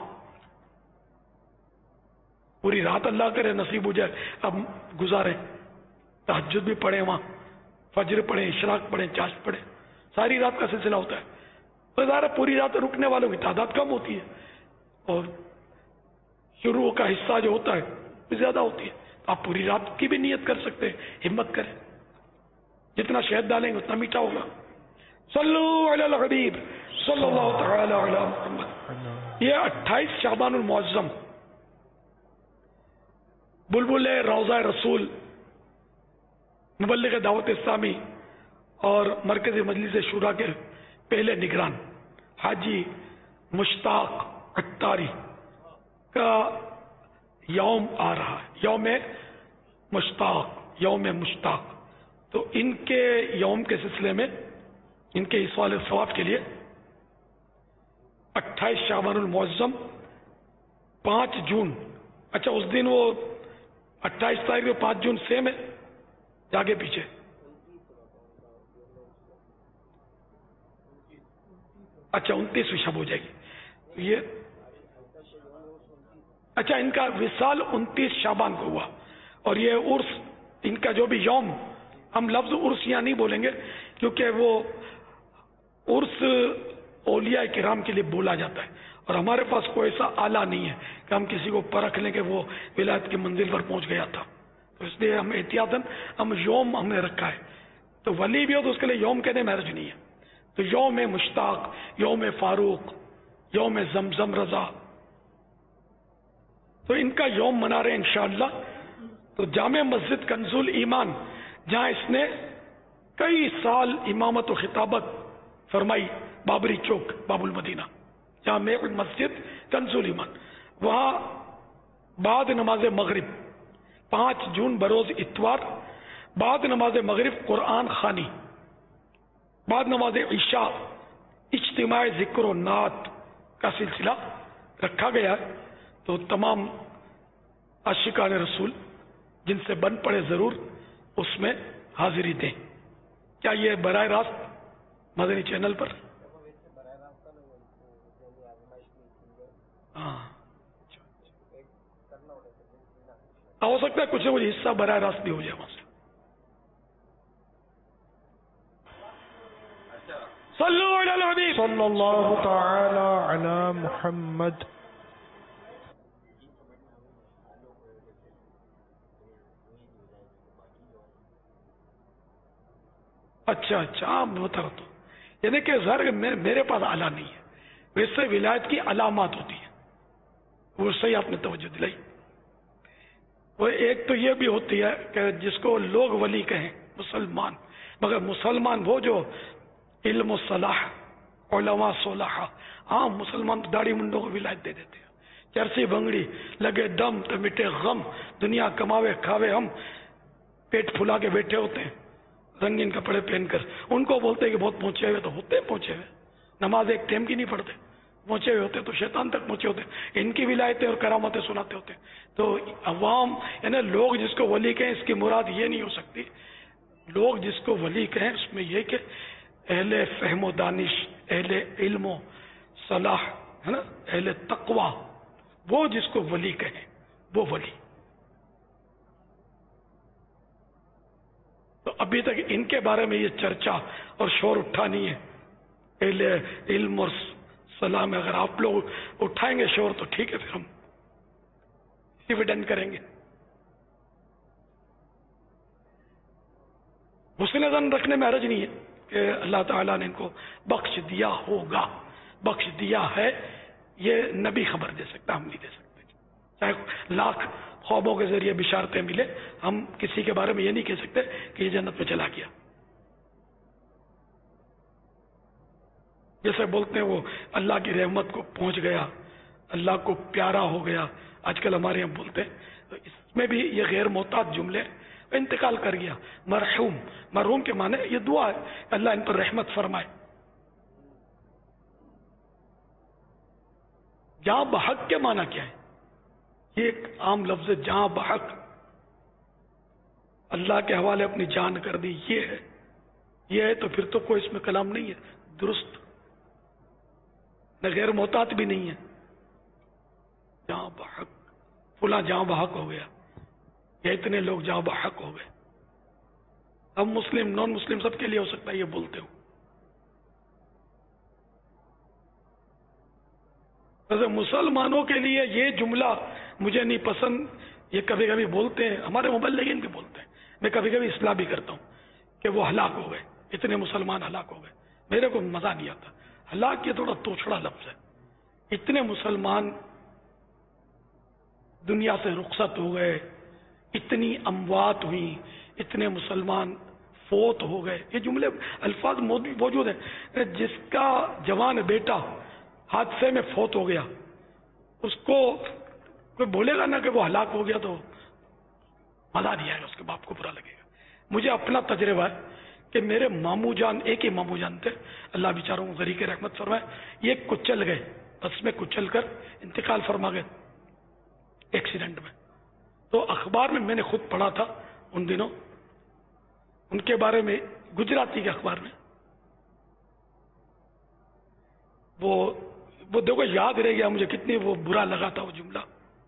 پوری رات اللہ کرے نصیب ہو جائے اب گزارے، تہجد بھی پڑھیں، وہاں فجر پڑھیں، اشراق پڑھیں، چاشت پڑھیں، ساری رات کا سلسلہ ہوتا ہے۔ تو ظاہر پوری رات رکنے والوں کی تعداد کم ہوتی ہے اور شروع کا حصہ جو ہوتا ہے وہ زیادہ ہوتی ہے، تو آپ پوری رات کی بھی نیت کر سکتے ہیں، ہمت کریں، جتنا شہد ڈالیں گے اتنا میٹھا ہوگا۔ صلو علی الحبیب صلی اللہ تعالی علی محمد۔ یہ اٹھائیس شعبان المعظم بلبل روضہ رسول، مبلغ دعوت اسلامی اور مرکزی مجلس شورا کے پہلے نگران حاجی مشتاق عطاری کا یوم آ رہا ہے، یوم مشتاق، یوم مشتاق۔ تو ان کے یوم کے سلسلے میں، ان کے ایصال ثواب کے لیے اٹھائیس شعبان المعظم پانچ جون، اچھا اس دن وہ اٹھائیس تاریخ کو پانچ جون سیم ہے، آگے پیچھے اچھا انتیسویں شب ہو جائے گی یہ، اچھا ان کا وصال انتیس شعبان کو ہوا، اور یہ عرس ان کا جو بھی یوم، ہم لفظ عرس یہاں نہیں بولیں گے کیونکہ وہ عرس اولیاء کرام کے لیے بولا جاتا ہے، اور ہمارے پاس کوئی ایسا آلہ نہیں ہے کہ ہم کسی کو پرکھ لیں کہ وہ ولایت کی منزل پر پہنچ گیا تھا، تو اس لیے ہم احتیاطاً ہم یوم ہم نے رکھا ہے. تو ولی بھی ہو تو اس کے لیے یوم کہنے میں حرج نہیں ہے. تو یوم مشتاق، یوم فاروق، یوم زمزم رضا، تو ان کا یوم منا رہے ہیں انشاءاللہ. تو جامع مسجد کنز الایمان جہاں اس نے کئی سال امامت و خطابت فرمائی، بابری چوک باب المدینہ جامع مسجد کنز الایمان، وہاں بعد نماز مغرب پانچ جون بروز اتوار، بعد نماز مغرب قرآن خوانی، بعد نماز عشاء اجتماع ذکر و نعت کا سلسلہ رکھا گیا ہے. تو تمام عاشقان رسول جن سے بن پڑے ضرور اس میں حاضری دیں. کیا یہ براہ راست مدنی چینل پر؟ ہاں ہو سکتا ہے کچھ نہ کچھ حصہ براہ راست بھی ہو جائے وہاں سے. صلو علی الحبیب صلی اللہ تعالی علی محمد. اچھا اچھا ہاں بتا رہا ہوں، یعنی کہ ظاہر میرے پاس اعلیٰ نہیں ہے، ویسے ولایت کی علامات ہوتی ہیں، وہ صحیح آپ نے توجہ دلائی. وہ ایک تو یہ بھی ہوتی ہے کہ جس کو لوگ ولی کہیں مسلمان، مگر مسلمان وہ جو علم و صلاح علماء صلاح، ہاں مسلمان تو داڑھی منڈوں کو ولایت دے دیتے ہیں، چرسی بنگڑی لگے دم تو مٹے غم، دنیا کماوے کھاوے ہم، پیٹ پھلا کے بیٹھے ہوتے ہیں رنگین کپڑے پہن کر. ان کو بولتے ہیں کہ بہت پہنچے ہوئے، تو ہوتے ہیں پہنچے ہوئے، نماز ایک ٹائم کی نہیں پڑھتے، پہنچے ہوئے ہوتے تو شیطان تک پہنچے ہوتے، ان کی ولایتیں اور کرامتیں سناتے ہوتے. تو عوام یعنی لوگ جس کو ولی کہیں اس کی مراد یہ نہیں ہو سکتی. لوگ جس کو ولی کہیں اس میں یہ کہ اہل فہم و دانش، اہل علم و صلاح ہے نا، اہل تقوی، وہ جس کو ولی کہیں وہ ولی. تو ابھی تک ان کے بارے میں یہ چرچا اور شور اٹھا نہیں ہے. اہل علم اور صلاح میں اگر آپ لوگ اٹھائیں گے شور تو ٹھیک ہے، پھر ہم اسی پہ ڈن کریں گے. حسن ظن رکھنے میں حرج نہیں ہے کہ اللہ تعالیٰ نے ان کو بخش دیا ہوگا، بخش دیا ہے، یہ نبی خبر دے سکتا، ہم نہیں دے سکتے. چاہے لاکھ خوابوں کے ذریعے بشارتیں ملے، ہم کسی کے بارے میں یہ نہیں کہہ سکتے کہ یہ جنت میں چلا گیا. جیسے بولتے ہیں وہ اللہ کی رحمت کو پہنچ گیا، اللہ کو پیارا ہو گیا، آج کل ہمارے یہاں بولتے ہیں. تو اس میں بھی یہ غیر محتاط جملے، انتقال کر گیا، مرحوم. مرحوم کے معنی یہ دعا ہے اللہ ان پر رحمت فرمائے. جہاں بحق کے معنی کیا ہے؟ یہ ایک عام لفظ ہے، جہاں بحق، اللہ کے حوالے اپنی جان کر دی، یہ ہے یہ ہے تو پھر تو کوئی اس میں کلام نہیں ہے، درست نہ غیر محتاط بھی نہیں ہے. جہاں بحق، فلاں جہاں بحق ہو گیا، یا اتنے لوگ جہاں بحق ہو گئے. اب مسلم نان مسلم سب کے لیے ہو سکتا ہے یہ بولتے ہو. ویسے مسلمانوں کے لیے یہ جملہ مجھے نہیں پسند، یہ کبھی کبھی بولتے ہیں، ہمارے مبلغین بھی بولتے ہیں، میں کبھی کبھی اصلاح بھی کرتا ہوں کہ وہ ہلاک ہو گئے، اتنے مسلمان ہلاک ہو گئے. میرے کو مزہ نہیں آتا. ہلاک یہ تھوڑا توچھڑا لفظ ہے. اتنے مسلمان دنیا سے رخصت ہو گئے، اتنی اموات ہوئی، اتنے مسلمان فوت ہو گئے، یہ جملے الفاظ موجود ہیں. جس کا جوان بیٹا حادثے میں فوت ہو گیا، اس کو کوئی بولے گا نا کہ وہ ہلاک ہو گیا تو مزہ نہیں آئے گا، اس کے باپ کو برا لگے گا. مجھے اپنا تجربہ ہے کہ میرے ماموں جان، ایک ہی ماموں جان تھے، اللہ بیچاروں کو غریق رحمت فرمائے، یہ کچل گئے، بس میں کچل کر انتقال فرما گئے ایکسیڈنٹ میں. تو اخبار میں میں نے خود پڑھا تھا ان دنوں ان کے بارے میں، گجراتی کے اخبار میں. وہ وہ دیکھو یاد رہ گیا مجھے، کتنی وہ برا لگا تھا وہ جملہ.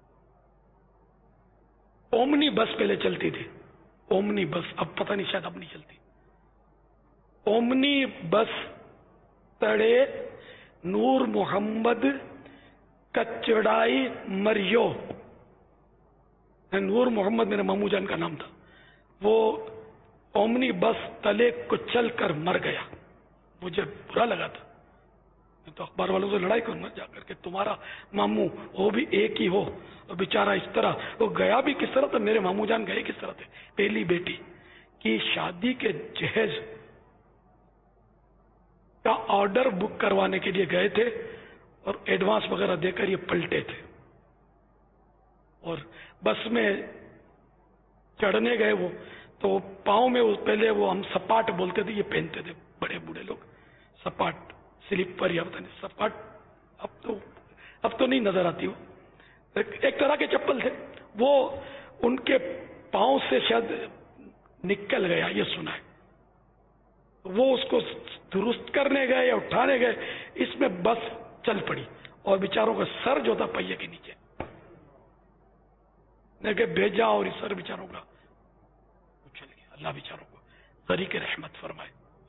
اومنی بس پہلے چلتی تھی، اومنی بس، اب پتہ نہیں شاید اب نہیں چلتی. اومنی بس تڑے نور محمد کچڑائی مریو، نور محمد میرے مامو جان کا نام تھا، وہ اومنی بس تلے کچل کر مر گیا. مجھے برا لگا تھا، میں تو اخبار والوں سے لڑائی کروں گا جا کر کے، تمہارا ماموں وہ بھی ایک ہی ہو اور بیچارہ اس طرح وہ گیا بھی کس طرح تھا. میرے مامو جان گئے کس طرح تھے، پہلی بیٹی کی شادی کے جہیز کا آرڈر بک کروانے کے لیے گئے تھے اور ایڈوانس وغیرہ دے کر یہ پلٹے تھے، اور بس میں چڑھنے گئے وہ تو پاؤں میں پہلے وہ ہم سپاٹ بولتے تھے، یہ پہنتے تھے بڑے بوڑھے لوگ، سپاٹ سلیپر یا پتہ نہیں سپاٹ، اب تو اب تو نہیں نظر آتی، وہ ایک طرح کے چپل تھے، وہ ان کے پاؤں سے شاید نکل گیا یہ سنا ہے. وہ اس کو درست کرنے گئے یا اٹھانے گئے، اس میں بس چل پڑی اور بیچاروں کا سر جو تھا پہیے کے نیچے نے کہ بھیجا، اور اس سر بیچاروں کا اچھل گیا. اللہ بیچاروں کو طریق رحمت فرمائے.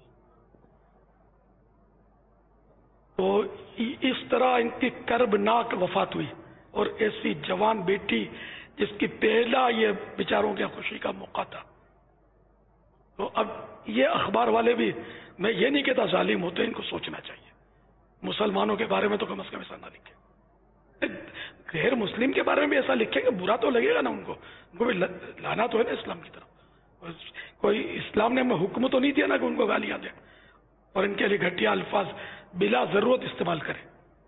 تو اس طرح ان کی کربناک وفات ہوئی، اور ایسی جوان بیٹی جس کی پہلا یہ بیچاروں کی خوشی کا موقع تھا. تو اب یہ اخبار والے بھی، میں یہ نہیں کہتا ظالم ہوتے، ان کو سوچنا چاہیے. مسلمانوں کے بارے میں تو کم از کم ایسا نہ لکھے، غیر مسلم کے بارے میں بھی ایسا لکھے کہ برا تو لگے گا نا ان کو، ان کو بھی لانا تو ہے نا اسلام کی طرف. کوئی اسلام نے ہمیں حکم تو نہیں دیا نا کہ ان کو گالیاں دیں اور ان کے لیے گھٹیا الفاظ بلا ضرورت استعمال کریں.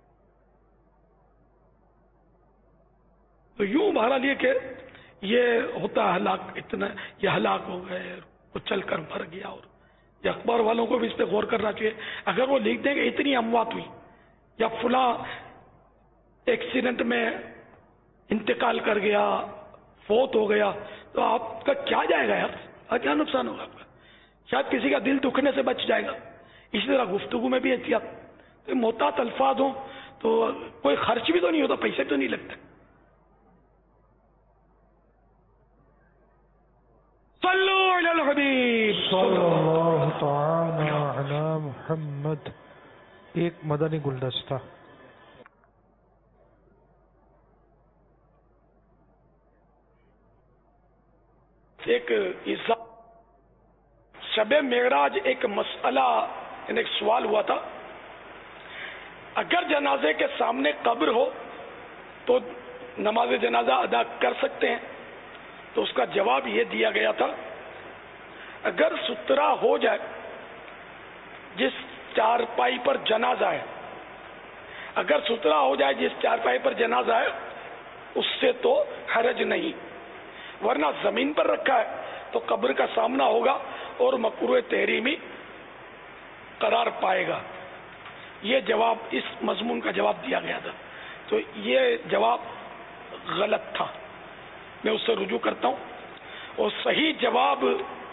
تو یوں بہرحال یہ کہ یہ ہوتا ہلاک، اتنا یہ ہلاک ہو گئے، چل کر مر گیا. اور یہ اخبار والوں کو بھی اس پہ غور کرنا چاہیے. اگر وہ لکھ دیں کہ اتنی اموات ہوئی یا فلاں ایکسیڈنٹ میں انتقال کر گیا، فوت ہو گیا، تو آپ کا کیا جائے گا یار، کیا نقصان ہوگا آپ کا؟ شاید کسی کا دل دکھنے سے بچ جائے گا. اسی طرح گفتگو میں بھی احتیاط، محتاط الفاظ ہوں تو کوئی خرچ بھی تو نہیں ہوتا، پیسے تو نہیں لگتے. صلو علی الحبیب صلی اللہ تعالی علی محمد. ایک مدنی گلدستہ. ایک شب معراج ایک مسئلہ، ایک سوال ہوا تھا، اگر جنازے کے سامنے قبر ہو تو نماز جنازہ ادا کر سکتے ہیں؟ تو اس کا جواب یہ دیا گیا تھا، اگر سترا ہو جائے جس چارپائی پر جنازہ ہے، اگر سترا ہو جائے جس چارپائی پر جنازہ ہے اس سے تو حرج نہیں، ورنہ زمین پر رکھا ہے تو قبر کا سامنا ہوگا اور مکروہ تحریمی قرار پائے گا. یہ جواب، اس مضمون کا جواب دیا گیا تھا. تو یہ جواب غلط تھا، میں اس سے رجوع کرتا ہوں. اور صحیح جواب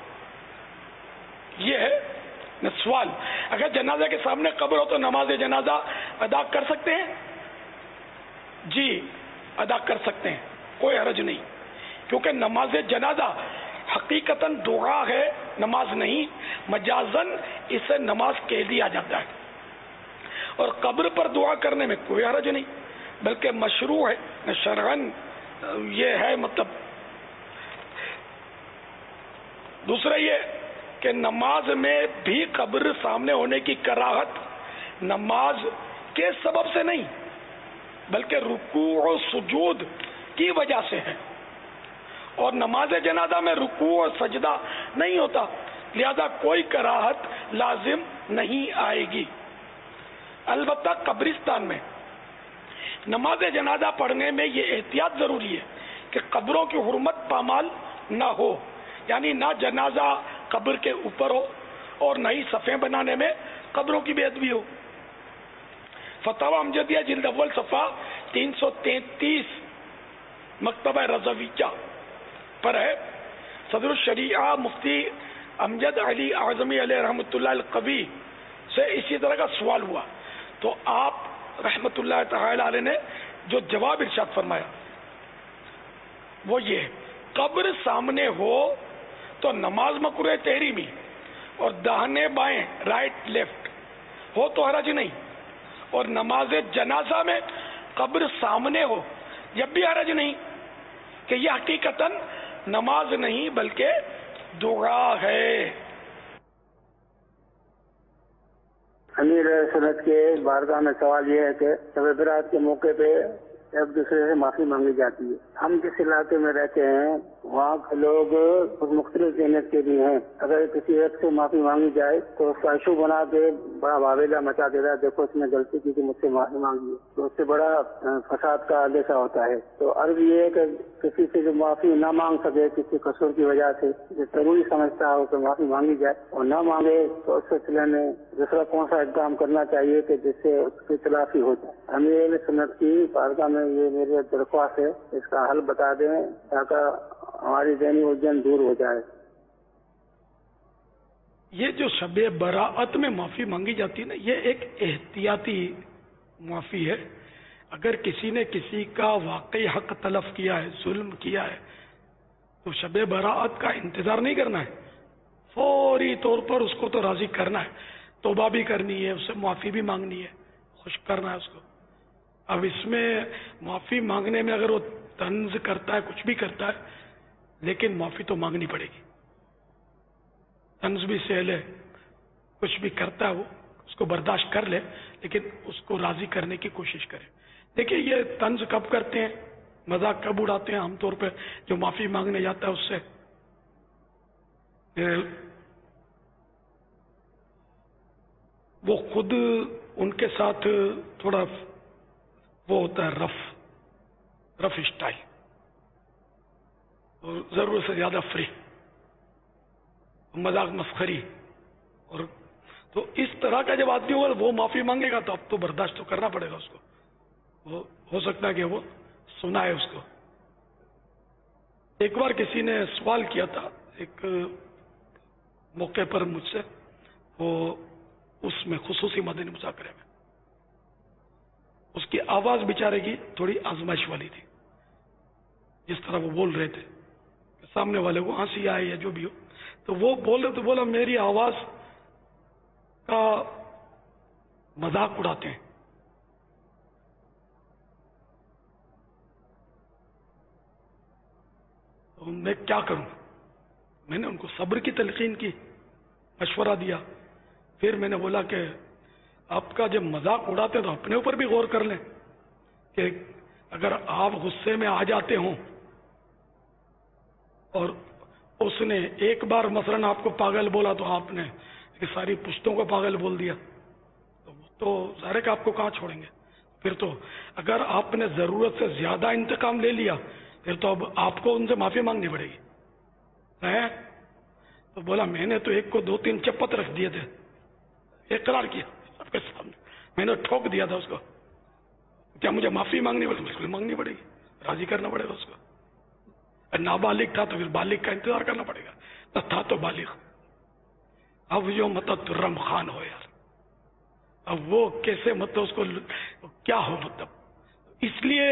یہ ہے، سوال اگر جنازہ کے سامنے قبر ہو تو نماز جنازہ ادا کر سکتے ہیں؟ جی ادا کر سکتے ہیں، کوئی حرج نہیں، کیونکہ نماز جنازہ حقیقتاً دعا ہے، نماز نہیں. مجازن اسے نماز کہہ دیا جاتا ہے، اور قبر پر دعا کرنے میں کوئی حرج نہیں، بلکہ مشروع ہے شرعن. یہ ہے مطلب دوسرا یہ کہ نماز میں بھی قبر سامنے ہونے کی کراہت نماز کے سبب سے نہیں بلکہ رکوع و سجود کی وجہ سے ہے، اور نماز جنازہ میں رکوع اور سجدہ نہیں ہوتا، لہذا کوئی کراہت لازم نہیں آئے گی. البتہ قبرستان میں نماز جنازہ پڑھنے میں یہ احتیاط ضروری ہے کہ قبروں کی حرمت پامال نہ ہو، یعنی نہ جنازہ قبر کے اوپر ہو اور نہ ہی صفیں بنانے میں قبروں کی بے ادبی ہو. فتاوی امجدیہ جلد اول صفحہ تین سو تینتیس مکتبہ رضویہ پر ہے. صدر الشریعہ مفتی امجد علی اعظمی علیہ رحمۃ اللہ القوی سے اسی طرح کا سوال ہوا، تو آپ رحمۃ اللہ تعالی علیہ نے جو جواب ارشاد فرمایا وہ یہ ہے، قبر سامنے ہو تو نماز مکروہ تحریمی اور داہنے بائیں رائٹ لیفٹ ہو تو حرج نہیں، اور نماز جنازہ میں قبر سامنے ہو جب بھی حرج نہیں، کہ یہ حقیقتاً نماز نہیں بلکہ دعا ہے. امیر سنت کے بارگاہ میں سوال یہ ہے کہ شب برات کے موقع پہ ایک دوسرے سے معافی مانگی جاتی ہے. ہم جس علاقے میں رہتے ہیں وہاں کے لوگ مختلف ذہنیت کے بھی ہیں. اگر کسی ایک سے معافی مانگی جائے تو اس کا ایشو بنا کے بڑا واویلا مچا دیتا ہے، دیکھو اس نے غلطی کی کہ مجھ سے معافی مانگی ہے، تو اس سے بڑا فساد کا اندیشہ ہوتا ہے. تو عرض یہ ہے کہ کسی سے جو معافی نہ مانگ سکے کسی قصور کی وجہ سے، جو ضروری سمجھتا ہو کہ معافی مانگی جائے اور نہ مانگے تو اس سلسلے میں دوسرا کون سا اقدام کرنا چاہیے کہ جس سے اس کی تلافی ہو جائے. امیر سنت کی بارگاہ میں یہ میری درخواست ہے، اس کا حل بتا دیں تاکہ ہماری ذہنی الجھن دور ہو جائے. یہ جو شب براءت میں معافی مانگی جاتی ہے نا، یہ ایک احتیاطی معافی ہے. اگر کسی نے کسی کا واقعی حق تلف کیا ہے، ظلم کیا ہے، تو شب براءت کا انتظار نہیں کرنا ہے، فوری طور پر اس کو تو راضی کرنا ہے، توبہ بھی کرنی ہے، اس سے معافی بھی مانگنی ہے، خوش کرنا ہے اس کو. اب اس میں معافی مانگنے میں اگر وہ طنز کرتا ہے، کچھ بھی کرتا ہے، لیکن معافی تو مانگنی پڑے گی. طنز بھی سہل ہے، کچھ بھی کرتا ہے وہ اس کو برداشت کر لے، لیکن اس کو راضی کرنے کی کوشش کرے. دیکھیے یہ طنز کب کرتے ہیں، مذاق کب اڑاتے ہیں عام طور پہ جو معافی مانگنے جاتا ہے اس سے، وہ خود ان کے ساتھ تھوڑا وہ ہوتا ہے رف رف اسٹائل، اور ضرورت سے زیادہ فری، مذاق مسخری. اور تو اس طرح کا جب آدمی ہوگا وہ معافی مانگے گا تو اب تو برداشت تو کرنا پڑے گا اس کو. وہ ہو سکتا ہے کہ وہ سنا ہے اس کو. ایک بار کسی نے سوال کیا تھا ایک موقع پر مجھ سے، وہ اس میں خصوصی مدنی مذاکرے میں، اس کی آواز بیچارے کی تھوڑی آزمائش والی تھی. جس طرح وہ بول رہے تھے سامنے والے کو ہنسی آئے یا جو بھی ہو، تو وہ بولے تو بولا میری آواز کا مذاق اڑاتے ہیں. تو میں کیا کروں؟ میں نے ان کو صبر کی تلقین کی، مشورہ دیا. پھر میں نے بولا کہ آپ کا جب مذاق اڑاتے ہیں تو اپنے اوپر بھی غور کر لیں کہ اگر آپ غصے میں آ جاتے ہوں اور اس نے ایک بار مثلا آپ کو پاگل بولا تو آپ نے ساری پشتوں کو پاگل بول دیا، تو ظاہر ہے کہ آپ کو کہاں چھوڑیں گے. پھر تو اگر آپ نے ضرورت سے زیادہ انتقام لے لیا پھر تو اب آپ کو ان سے معافی مانگنی پڑے گی. تو بولا میں نے تو ایک کو دو تین چپت رکھ دیے تھے، اقرار کیا سب کے سامنے، میں نے ٹھوک دیا تھا اس کو. کیا مجھے معافی مانگنی پڑے گی؟ بالکل مانگنی پڑے گی، راضی کرنا پڑے گا اس کو. نابالغ تھا تو پھر بالغ کا انتظار کرنا پڑے گا، نہ تھا تو بالغ. اب جو مطلب ترم خان ہو یار، اب وہ کیسے مطلب اس کو کیا ہو مطلب. اس لیے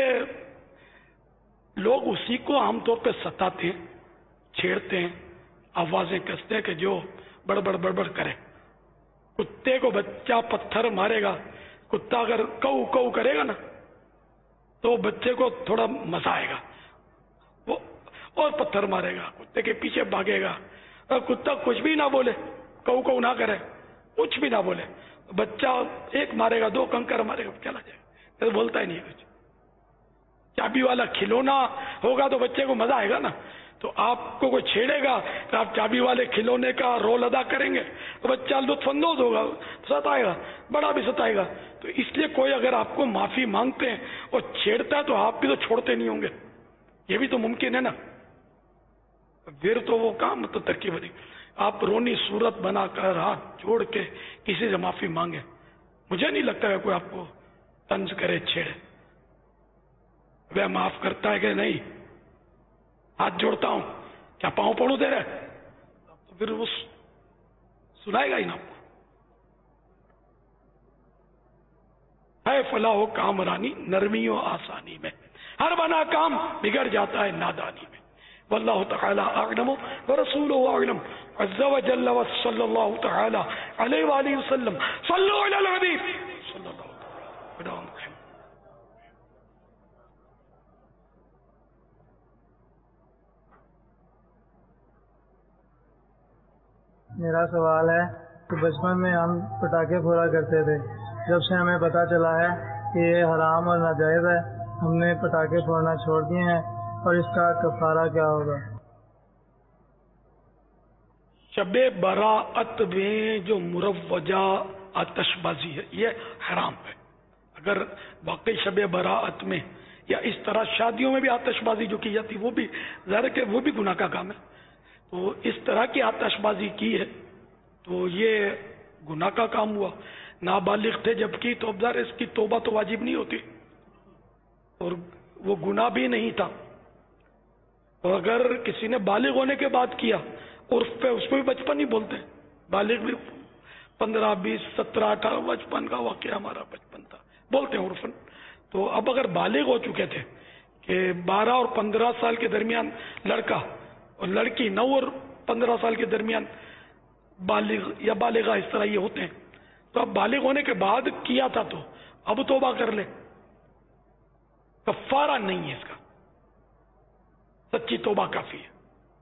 لوگ اسی کو عام طور پہ ستاتے ہیں، چھیڑتے ہیں، آوازیں کستے ہیں کہ جو بڑبڑ بڑبڑ کرے. کتے کو بچہ پتھر مارے گا، کتا اگر کو کو کرے گا نا تو بچے کو تھوڑا مزہ آئے گا، وہ اور پتھر مارے گا، کتے کے پیچھے بھاگے گا. اور کتا کچھ بھی نہ بولے، کو کو نہ کرے، کچھ بھی نہ بولے، بچہ ایک مارے گا، دو کنکر مارے گا، چلا جائے گا، بولتا ہی نہیں کچھ. چابی والا کھلونا ہوگا تو بچے کو مزہ آئے گا نا. تو آپ کو کوئی چھیڑے گا تو آپ چابی والے کھلونے کا رول ادا کریں گے تو بچہ لطف اندوز ہوگا، ستائے گا، بڑا بھی ستائے گا. تو اس لیے کوئی اگر آپ کو معافی مانگتے ہیں اور چھیڑتا ہے تو آپ بھی تو چھوڑتے نہیں ہوں گے، یہ بھی تو ممکن ہے نا. پھر تو وہ کام تو ترکیب بنی. آپ رونی صورت بنا کر ہاتھ جوڑ کے کسی سے معافی مانگے، مجھے نہیں لگتا کہ کوئی آپ کو طنز کرے، چھیڑے. وہ معاف کرتا ہے کہ نہیں، ہاتھ جوڑتا ہوں، کیا پاؤں پڑوں دے رہے، تو پھر وہ سنائے گا ہی نا آپ کو. ہے فلاح و کامرانی نرمی و آسانی میں، ہر بنا کام بگڑ جاتا ہے نادانی میں. واللہ تعالی اعلم ورسولہ اعلم عز وجل وصلی اللہ تعالی علیہ وآلہ وسلم. صلوا علی الحبیب صلی اللہ تعالی. میرا سوال ہے کہ بچپن میں ہم پٹاخے پھوڑا کرتے تھے، جب سے ہمیں پتہ چلا ہے کہ یہ حرام اور ناجائز ہے، ہم نے پٹاخے پھوڑنا چھوڑ دیے ہیں، اور اس کا کفارہ کیا ہوگا؟ شب براءت میں جو مروجہ آتش بازی ہے یہ حرام ہے. اگر واقعی شب براءت میں یا اس طرح شادیوں میں بھی آتش بازی جو کی جاتی وہ بھی ظاہر ہے کہ وہ بھی گناہ کا کام ہے، تو اس طرح کی آتش بازی کی ہے تو یہ گناہ کا کام ہوا. نابالغ تھے جب کی تو اب ظاہر اس کی توبہ تو واجب نہیں ہوتی اور وہ گناہ بھی نہیں تھا. اور اگر کسی نے بالغ ہونے کے بعد کیا عرف پہ اس کو بھی بچپن ہی بولتے ہیں، بالغ بھی پندرہ بیس سترہ اٹھارہ بچپن کا واقعہ ہمارا بچپن تھا بولتے ہیں عرفن. تو اب اگر بالغ ہو چکے تھے کہ بارہ اور پندرہ سال کے درمیان لڑکا اور لڑکی نو اور پندرہ سال کے درمیان بالغ یا بالغہ اس طرح یہ ہوتے ہیں، تو اب بالغ ہونے کے بعد کیا تھا تو اب توبہ کر لے، کفارہ نہیں ہے اس کا، سچی توبہ کافی ہے.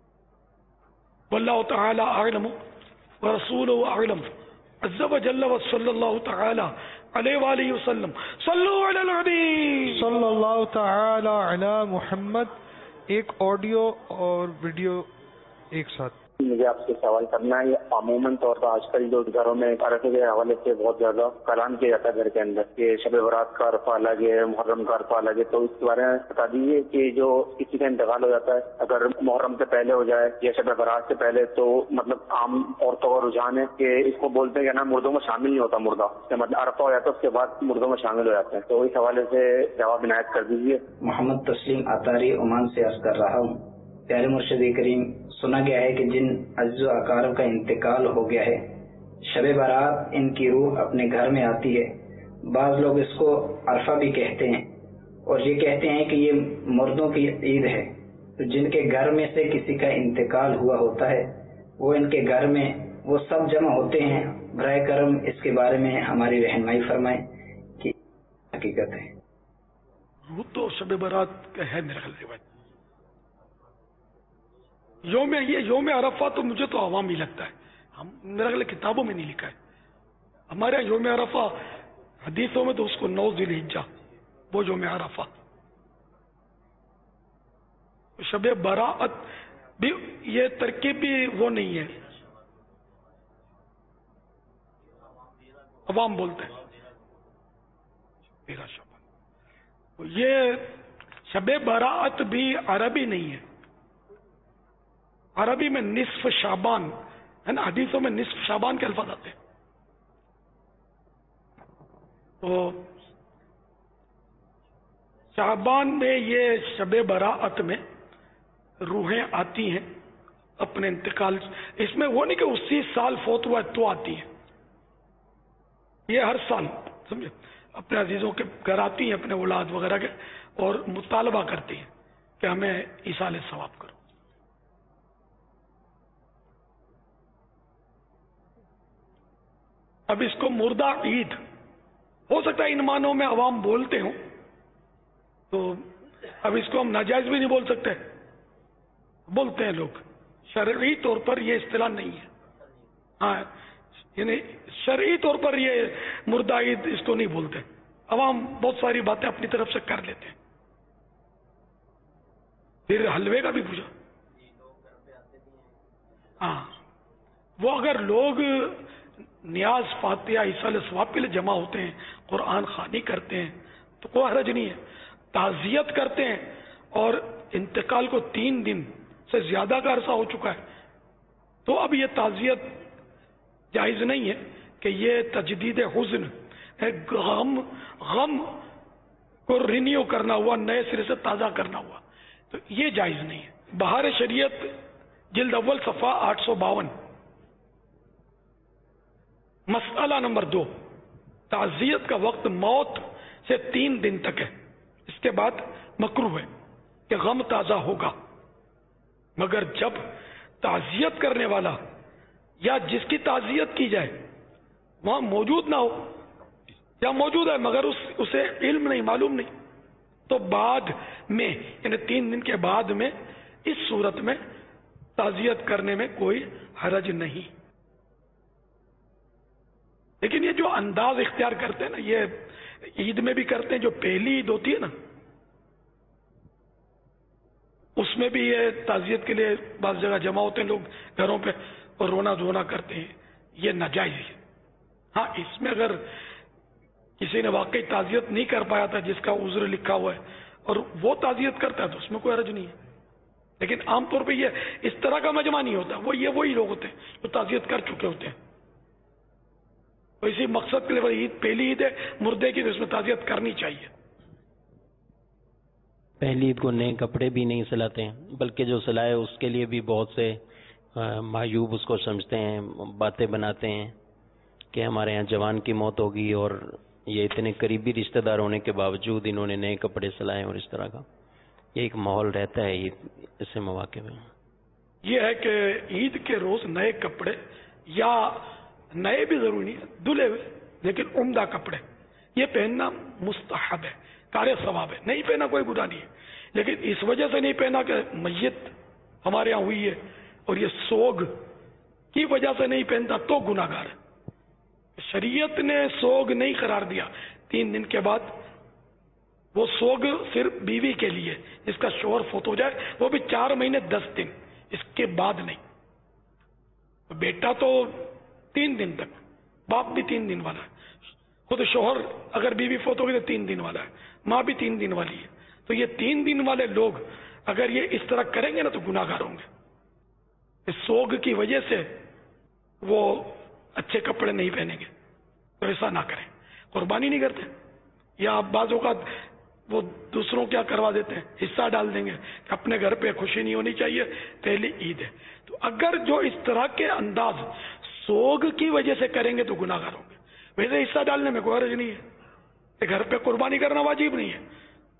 واللہ تعالی اعلم ورسولہ اعلم عز وجل وصلی اللہ تعالی علیہ وآلہ وسلم. صلو علی الحبیب صلی اللہ تعالی علی محمد. ایک آڈیو اور ویڈیو ایک ساتھ. مجھے آپ سے سوال کرنا ہے، عموماً طور پر آج کل جو گھروں میں عرفے کے حوالے سے بہت زیادہ کلام کیا جاتا ہے گھر کے اندر کہ شب برات کا عرفہ الگ ہے، محرم کا عرفہ الگ ہے، تو اس کے بارے میں بتا دیجیے کہ جو کسی کا انتقال ہو جاتا ہے اگر محرم سے پہلے ہو جائے یا شب برات سے پہلے، تو مطلب عام عورتوں کا رجحان ہے کہ اس کو بولتے ہیں کہ نا مردوں میں شامل نہیں ہوتا مردہ، اس کا مطلب عرفہ ہو جاتا ہے اس کے بعد مردوں میں شامل ہو جاتے ہیں، تو اس حوالے سے جواب عنایت کر دیجیے. محمد تسلیم اطاری عمان سے عرض کر رہا ہوں. پیارے مرشد کریم، سنا گیا ہے کہ جن عزیز و اقارب کا انتقال ہو گیا ہے شب برات ان کی روح اپنے گھر میں آتی ہے. بعض لوگ اس کو عرفہ بھی کہتے ہیں اور یہ کہتے ہیں کہ یہ مردوں کی عید ہے. تو جن کے گھر میں سے کسی کا انتقال ہوا ہوتا ہے وہ ان کے گھر میں وہ سب جمع ہوتے ہیں. برائے کرم اس کے بارے میں ہماری رہنمائی فرمائیں کہ حقیقت ہے. وہ تو شب برات کا ہے میرا خیال روایت. یوم یہ یوم عرفہ تو مجھے تو عوامی لگتا ہے، ہم میرا خیال کتابوں میں نہیں لکھا ہے. ہمارے یہاں یوم عرفہ حدیثوں میں تو اس کو نو ذی الحجہ وہ یوم عرفہ. شب براءت بھی یہ ترکیب بھی وہ نہیں ہے، عوام بولتے ہیں میرا شب. یہ شب براءت بھی عربی نہیں ہے، عربی میں نصف شعبان ہے نا، حدیثوں میں نصف شعبان کے الفاظ آتے ہیں. تو شعبان میں یہ شب براءت میں روحیں آتی ہیں اپنے انتقال، اس میں وہ نہیں کہ اسی سال فوت ہوا تو آتی ہیں، یہ ہر سال سمجھے اپنے عزیزوں کے گھر آتی ہیں اپنے اولاد وغیرہ کے اور مطالبہ کرتی ہیں کہ ہمیں ایصال ثواب کرو. اب اس کو مردہ عید ہو سکتا ہے ان معنوں میں عوام بولتے ہوں، تو اب اس کو ہم ناجائز بھی نہیں بول سکتے، بولتے ہیں لوگ. شرعی طور پر یہ اصطلاح نہیں ہے، ہاں یعنی شرعی طور پر یہ مردہ عید اس کو نہیں بولتے. عوام بہت ساری باتیں اپنی طرف سے کر لیتے ہیں. پھر حلوے کا بھی پوچھا، ہاں وہ اگر لوگ نیاز فاتحہ ایصال ثواب کے لیے جمع ہوتے ہیں، قرآن خوانی کرتے ہیں تو کوئی حرج نہیں ہے. تعزیت کرتے ہیں اور انتقال کو تین دن سے زیادہ کا عرصہ ہو چکا ہے تو اب یہ تعزیت جائز نہیں ہے کہ یہ تجدید حزن ہے، غم غم کو رینیو کرنا ہوا، نئے سرے سے تازہ کرنا ہوا، تو یہ جائز نہیں ہے. بہار شریعت جلد اول صفحہ آٹھ سو باون. مسئلہ نمبر دو، تعزیت کا وقت موت سے تین دن تک ہے، اس کے بعد مکروہ ہے کہ غم تازہ ہوگا، مگر جب تعزیت کرنے والا یا جس کی تعزیت کی جائے وہاں موجود نہ ہو یا موجود ہے مگر اس اسے علم نہیں، معلوم نہیں، تو بعد میں یعنی تین دن کے بعد میں اس صورت میں تعزیت کرنے میں کوئی حرج نہیں. لیکن یہ جو انداز اختیار کرتے ہیں نا، یہ عید میں بھی کرتے ہیں، جو پہلی عید ہوتی ہے نا اس میں بھی یہ تعزیت کے لیے بعض جگہ جمع ہوتے ہیں لوگ گھروں پہ اور رونا دھونا کرتے ہیں، یہ ناجائز ہے۔ ہاں اس میں اگر کسی نے واقعی تعزیت نہیں کر پایا تھا جس کا عذر لکھا ہوا ہے اور وہ تعزیت کرتا ہے تو اس میں کوئی حرج نہیں ہے، لیکن عام طور پہ یہ اس طرح کا مجمع نہیں ہوتا، وہ یہ وہی لوگ ہوتے ہیں جو تعزیت کر چکے ہوتے ہیں، تو اسی مقصد کے لیے وہ عید پہلی عید ہے مردے کی، تو اس میں تعزیت کرنی چاہیے۔ پہلی عید کو نئے کپڑے بھی نہیں سلاتے ہیں، بلکہ جو سلائے اس کے لیے بھی بہت سے معیوب اس کو سمجھتے ہیں، باتیں بناتے ہیں کہ ہمارے یہاں جوان کی موت ہوگی اور یہ اتنے قریبی رشتہ دار ہونے کے باوجود انہوں نے نئے کپڑے سلائے، اور اس طرح کا یہ ایک ماحول رہتا ہے عید ایسے مواقع میں۔ یہ ہے کہ عید کے روز نئے کپڑے، یا نئے بھی ضروری نہیں ہے، دھلے ہوئے لیکن عمدہ کپڑے یہ پہننا مستحب ہے، کار ثواب ہے، نہیں پہنا کوئی گناہ نہیں ہے، لیکن اس وجہ سے نہیں پہنا کہ میت ہمارے یہاں ہوئی ہے اور یہ سوگ کی وجہ سے نہیں پہنتا تو گناہ گار ہے۔ شریعت نے سوگ نہیں قرار دیا، تین دن کے بعد وہ سوگ صرف بیوی کے لیے جس کا شوہر فوت ہو جائے، وہ بھی چار مہینے دس دن، اس کے بعد نہیں۔ بیٹا تو تین دن تک، باپ بھی تین دن والا ہے، خود شوہر اگر بیوی فوت ہو گئی تو تین دن والا ہے، ماں بھی تین دن والی ہے، تو یہ تین دن والے لوگ اگر یہ اس طرح کریں گے نا تو گناہ گار ہوں گے۔ اس سوگ کی وجہ سے وہ اچھے کپڑے نہیں پہنیں گے، تو ایسا نہ کریں۔ قربانی نہیں کرتے، یا بعض اوقات وہ دوسروں کیا کروا دیتے ہیں، حصہ ڈال دیں گے کہ اپنے گھر پہ خوشی نہیں ہونی چاہیے، پہلی عید ہے۔ تو اگر جو اس طرح کے انداز سوگ کی وجہ سے کریں گے تو گناہ گار ہوں گے۔ ویسے حصہ ڈالنے میں کوئی حرج نہیں ہے، کہ گھر پہ قربانی کرنا واجب نہیں ہے،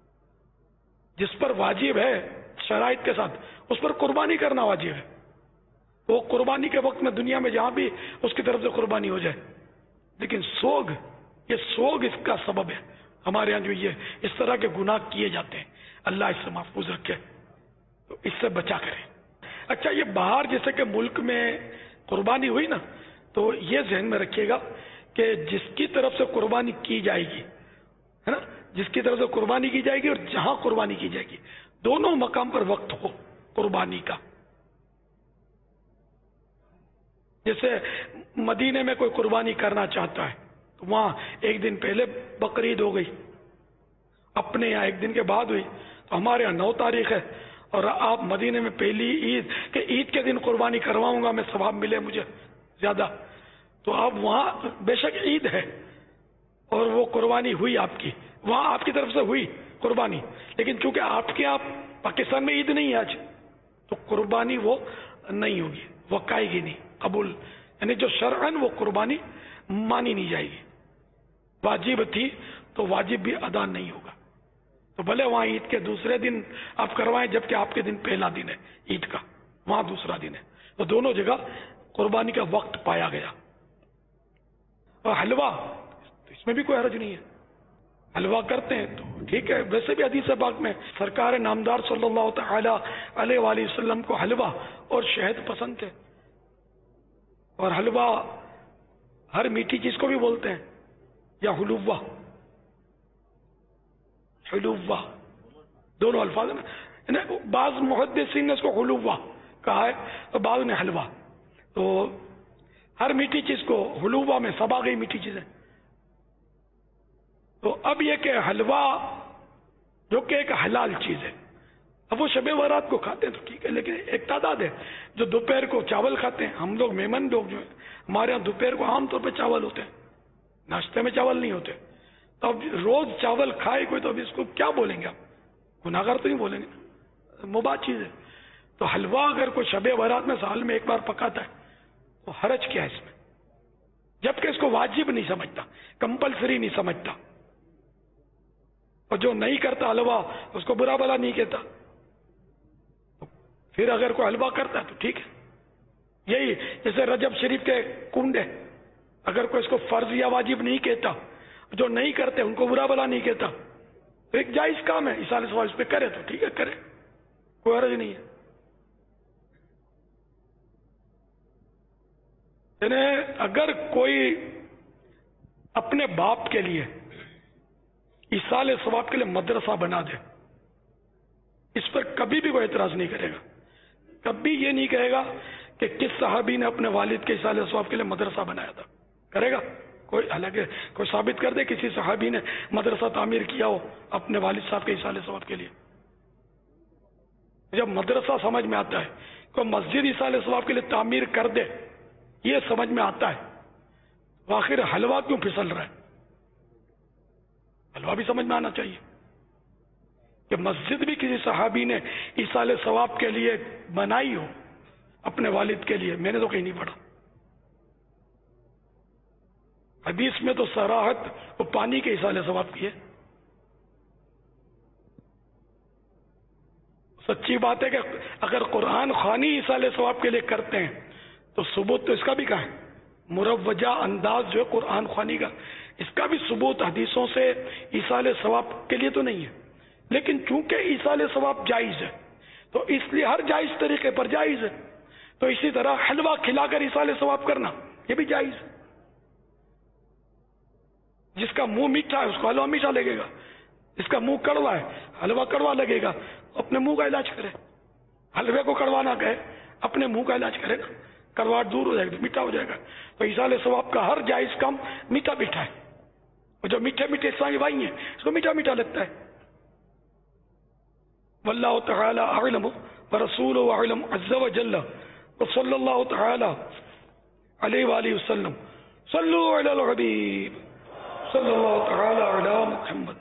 جس پر واجب ہے شرائط کے ساتھ اس پر قربانی کرنا واجب ہے، وہ قربانی کے وقت میں دنیا میں جہاں بھی اس کی طرف سے قربانی ہو جائے۔ لیکن سوگ، یہ سوگ اس کا سبب ہے، ہمارے یہاں جو یہ اس طرح کے گناہ کیے جاتے ہیں، اللہ اس سے محفوظ رکھے، تو اس سے بچا کریں۔ اچھا، یہ باہر جیسے کہ ملک میں قربانی ہوئی نا، تو یہ ذہن میں رکھیے گا کہ جس کی طرف سے قربانی کی جائے گی ہے نا، جس کی طرف سے قربانی کی جائے گی اور جہاں قربانی کی جائے گی، دونوں مقام پر وقت ہو قربانی کا۔ جیسے مدینے میں کوئی قربانی کرنا چاہتا ہے تو وہاں ایک دن پہلے بقرعید ہو گئی، اپنے یہاں ایک دن کے بعد ہوئی، تو ہمارے یہاں نو تاریخ ہے اور آپ مدینے میں پہلی عید کہ عید کے دن قربانی کرواؤں گا میں، ثواب ملے مجھے زیادہ، تو آپ وہاں بے شک عید ہے اور وہ قربانی ہوئی آپ کی، وہاں آپ کی طرف سے ہوئی قربانی، لیکن چونکہ آپ کے آپ پاکستان میں عید نہیں ہے آج، تو قربانی وہ نہیں ہوگی، وہ کائے گی نہیں، قبول، یعنی جو شرعن وہ قربانی مانی نہیں جائے گی، واجب تھی تو واجب بھی ادا نہیں ہوگا۔ تو بھلے وہاں عید کے دوسرے دن آپ کروائیں جبکہ آپ کے دن پہلا دن ہے عید کا، وہاں دوسرا دن ہے، تو دونوں جگہ قربانی کا وقت پایا گیا۔ اور حلوہ، اس میں بھی کوئی حرج نہیں ہے، حلوہ کرتے ہیں تو ٹھیک ہے، ویسے بھی حدیث پاک میں سرکار نامدار صلی اللہ تعالی علیہ وآلہ وسلم کو حلوہ اور شہد پسند تھے، اور حلوہ ہر میٹھی چیز کو بھی بولتے ہیں، یا حلوہ، حلوہ دونوں الفاظ میں، بعض محدثین نے اس کو حلوہ کہا ہے اور بعض نے حلوہ، تو ہر میٹھی چیز کو حلوہ میں سب آ گئی میٹھی چیزیں۔ تو اب یہ کہ حلوہ جو کہ ایک حلال چیز ہے، اب وہ شب برات کو کھاتے ہیں تو ٹھیک ہے، لیکن ایک تعداد ہے جو دوپہر کو چاول کھاتے ہیں، ہم لوگ میمن لوگ جو ہیں ہمارے یہاں دوپہر کو عام طور پہ چاول ہوتے ہیں، ناشتے میں چاول نہیں ہوتے، تو اب روز چاول کھائے کوئی تو اب اس کو کیا بولیں گے، آپ گناہ گار تو نہیں بولیں گے، مباح چیز ہے۔ تو حلوہ اگر کوئی شب برات میں سال میں ایک بار پکاتا ہے تو حرج کیا ہے اس میں، جبکہ اس کو واجب نہیں سمجھتا، کمپلسری نہیں سمجھتا، اور جو نہیں کرتا حلوہ اس کو برا بلا نہیں کہتا، پھر اگر کوئی حلوہ کرتا ہے تو ٹھیک ہے۔ یہی جیسے رجب شریف کے کنڈے، اگر کوئی اس کو فرض یا واجب نہیں کہتا، جو نہیں کرتے ان کو برا بلا نہیں کہتا، تو ایک جائز کام ہے، ایسال سوال اس پہ کرے تو ٹھیک ہے، کرے، کوئی حرج نہیں ہے۔ یعنی اگر کوئی اپنے باپ کے لیے ایصال ثواب کے لیے مدرسہ بنا دے، اس پر کبھی بھی کوئی اعتراض نہیں کرے گا. کبھی یہ نہیں کہے گا کہ کس صحابی نے اپنے والد کے ایصال ثواب کے لیے مدرسہ بنایا تھا. کرے گا کوئی؟ حالانکہ کوئی ثابت کر دے کسی صحابی نے مدرسہ تعمیر کیا ہو اپنے والد صاحب کے ایصال ثواب کے لیے. جب مدرسہ سمجھ میں آتا ہے، کوئی مسجد ایصال ثواب کے لیے تعمیر کر دے، یہ سمجھ میں آتا ہے. آخر حلوہ کیوں پھسل رہا ہے؟ حلوہ بھی سمجھ میں آنا چاہیے کہ مسجد بھی کسی صحابی نے ایصال ثواب کے لیے بنائی ہو اپنے والد کے لیے. میں نے تو کہیں نہیں پڑھا. حدیث میں تو صراحت وہ پانی کے ایصال ثواب کی ہے. سچی بات ہے کہ اگر قرآن خوانی ایصال ثواب کے لیے کرتے ہیں تو ثبوت تو اس کا بھی کہاں ہے؟ مروجہ انداز جو ہے قرآن خوانی کا، اس کا بھی ثبوت حدیثوں سے ایصال ثواب کے لیے تو نہیں ہے. لیکن چونکہ ایصال ثواب جائز ہے تو اس لیے ہر جائز طریقے پر جائز ہے. تو اسی طرح حلوہ کھلا کر ایصال ثواب کرنا یہ بھی جائز ہے. جس کا منہ میٹھا ہے اس کو حلوہ میٹھا لگے گا، جس کا منہ کڑوا ہے حلوہ کڑوا لگے گا. اپنے منہ کا علاج کرے، حلوے کو کڑوا نہ کہے، اپنے منہ کا علاج کرے نا، کڑواہٹ دور ہو جائے گا، میٹھا ہو جائے گا. تو ایصال ثواب کا ہر جائز کم میٹھا میٹھا ہے. اور جو میٹھے میٹھے اسلامی بھائی ہیں اس کو میٹھا میٹھا لگتا ہے. واللہ تعالی اعلم ورسولہ اعلم عز وجل وصلی اللہ تعالی علیہ وآلہ وسلم. صلوا علی الحبیب صلی اللہ تعالی علی محمد.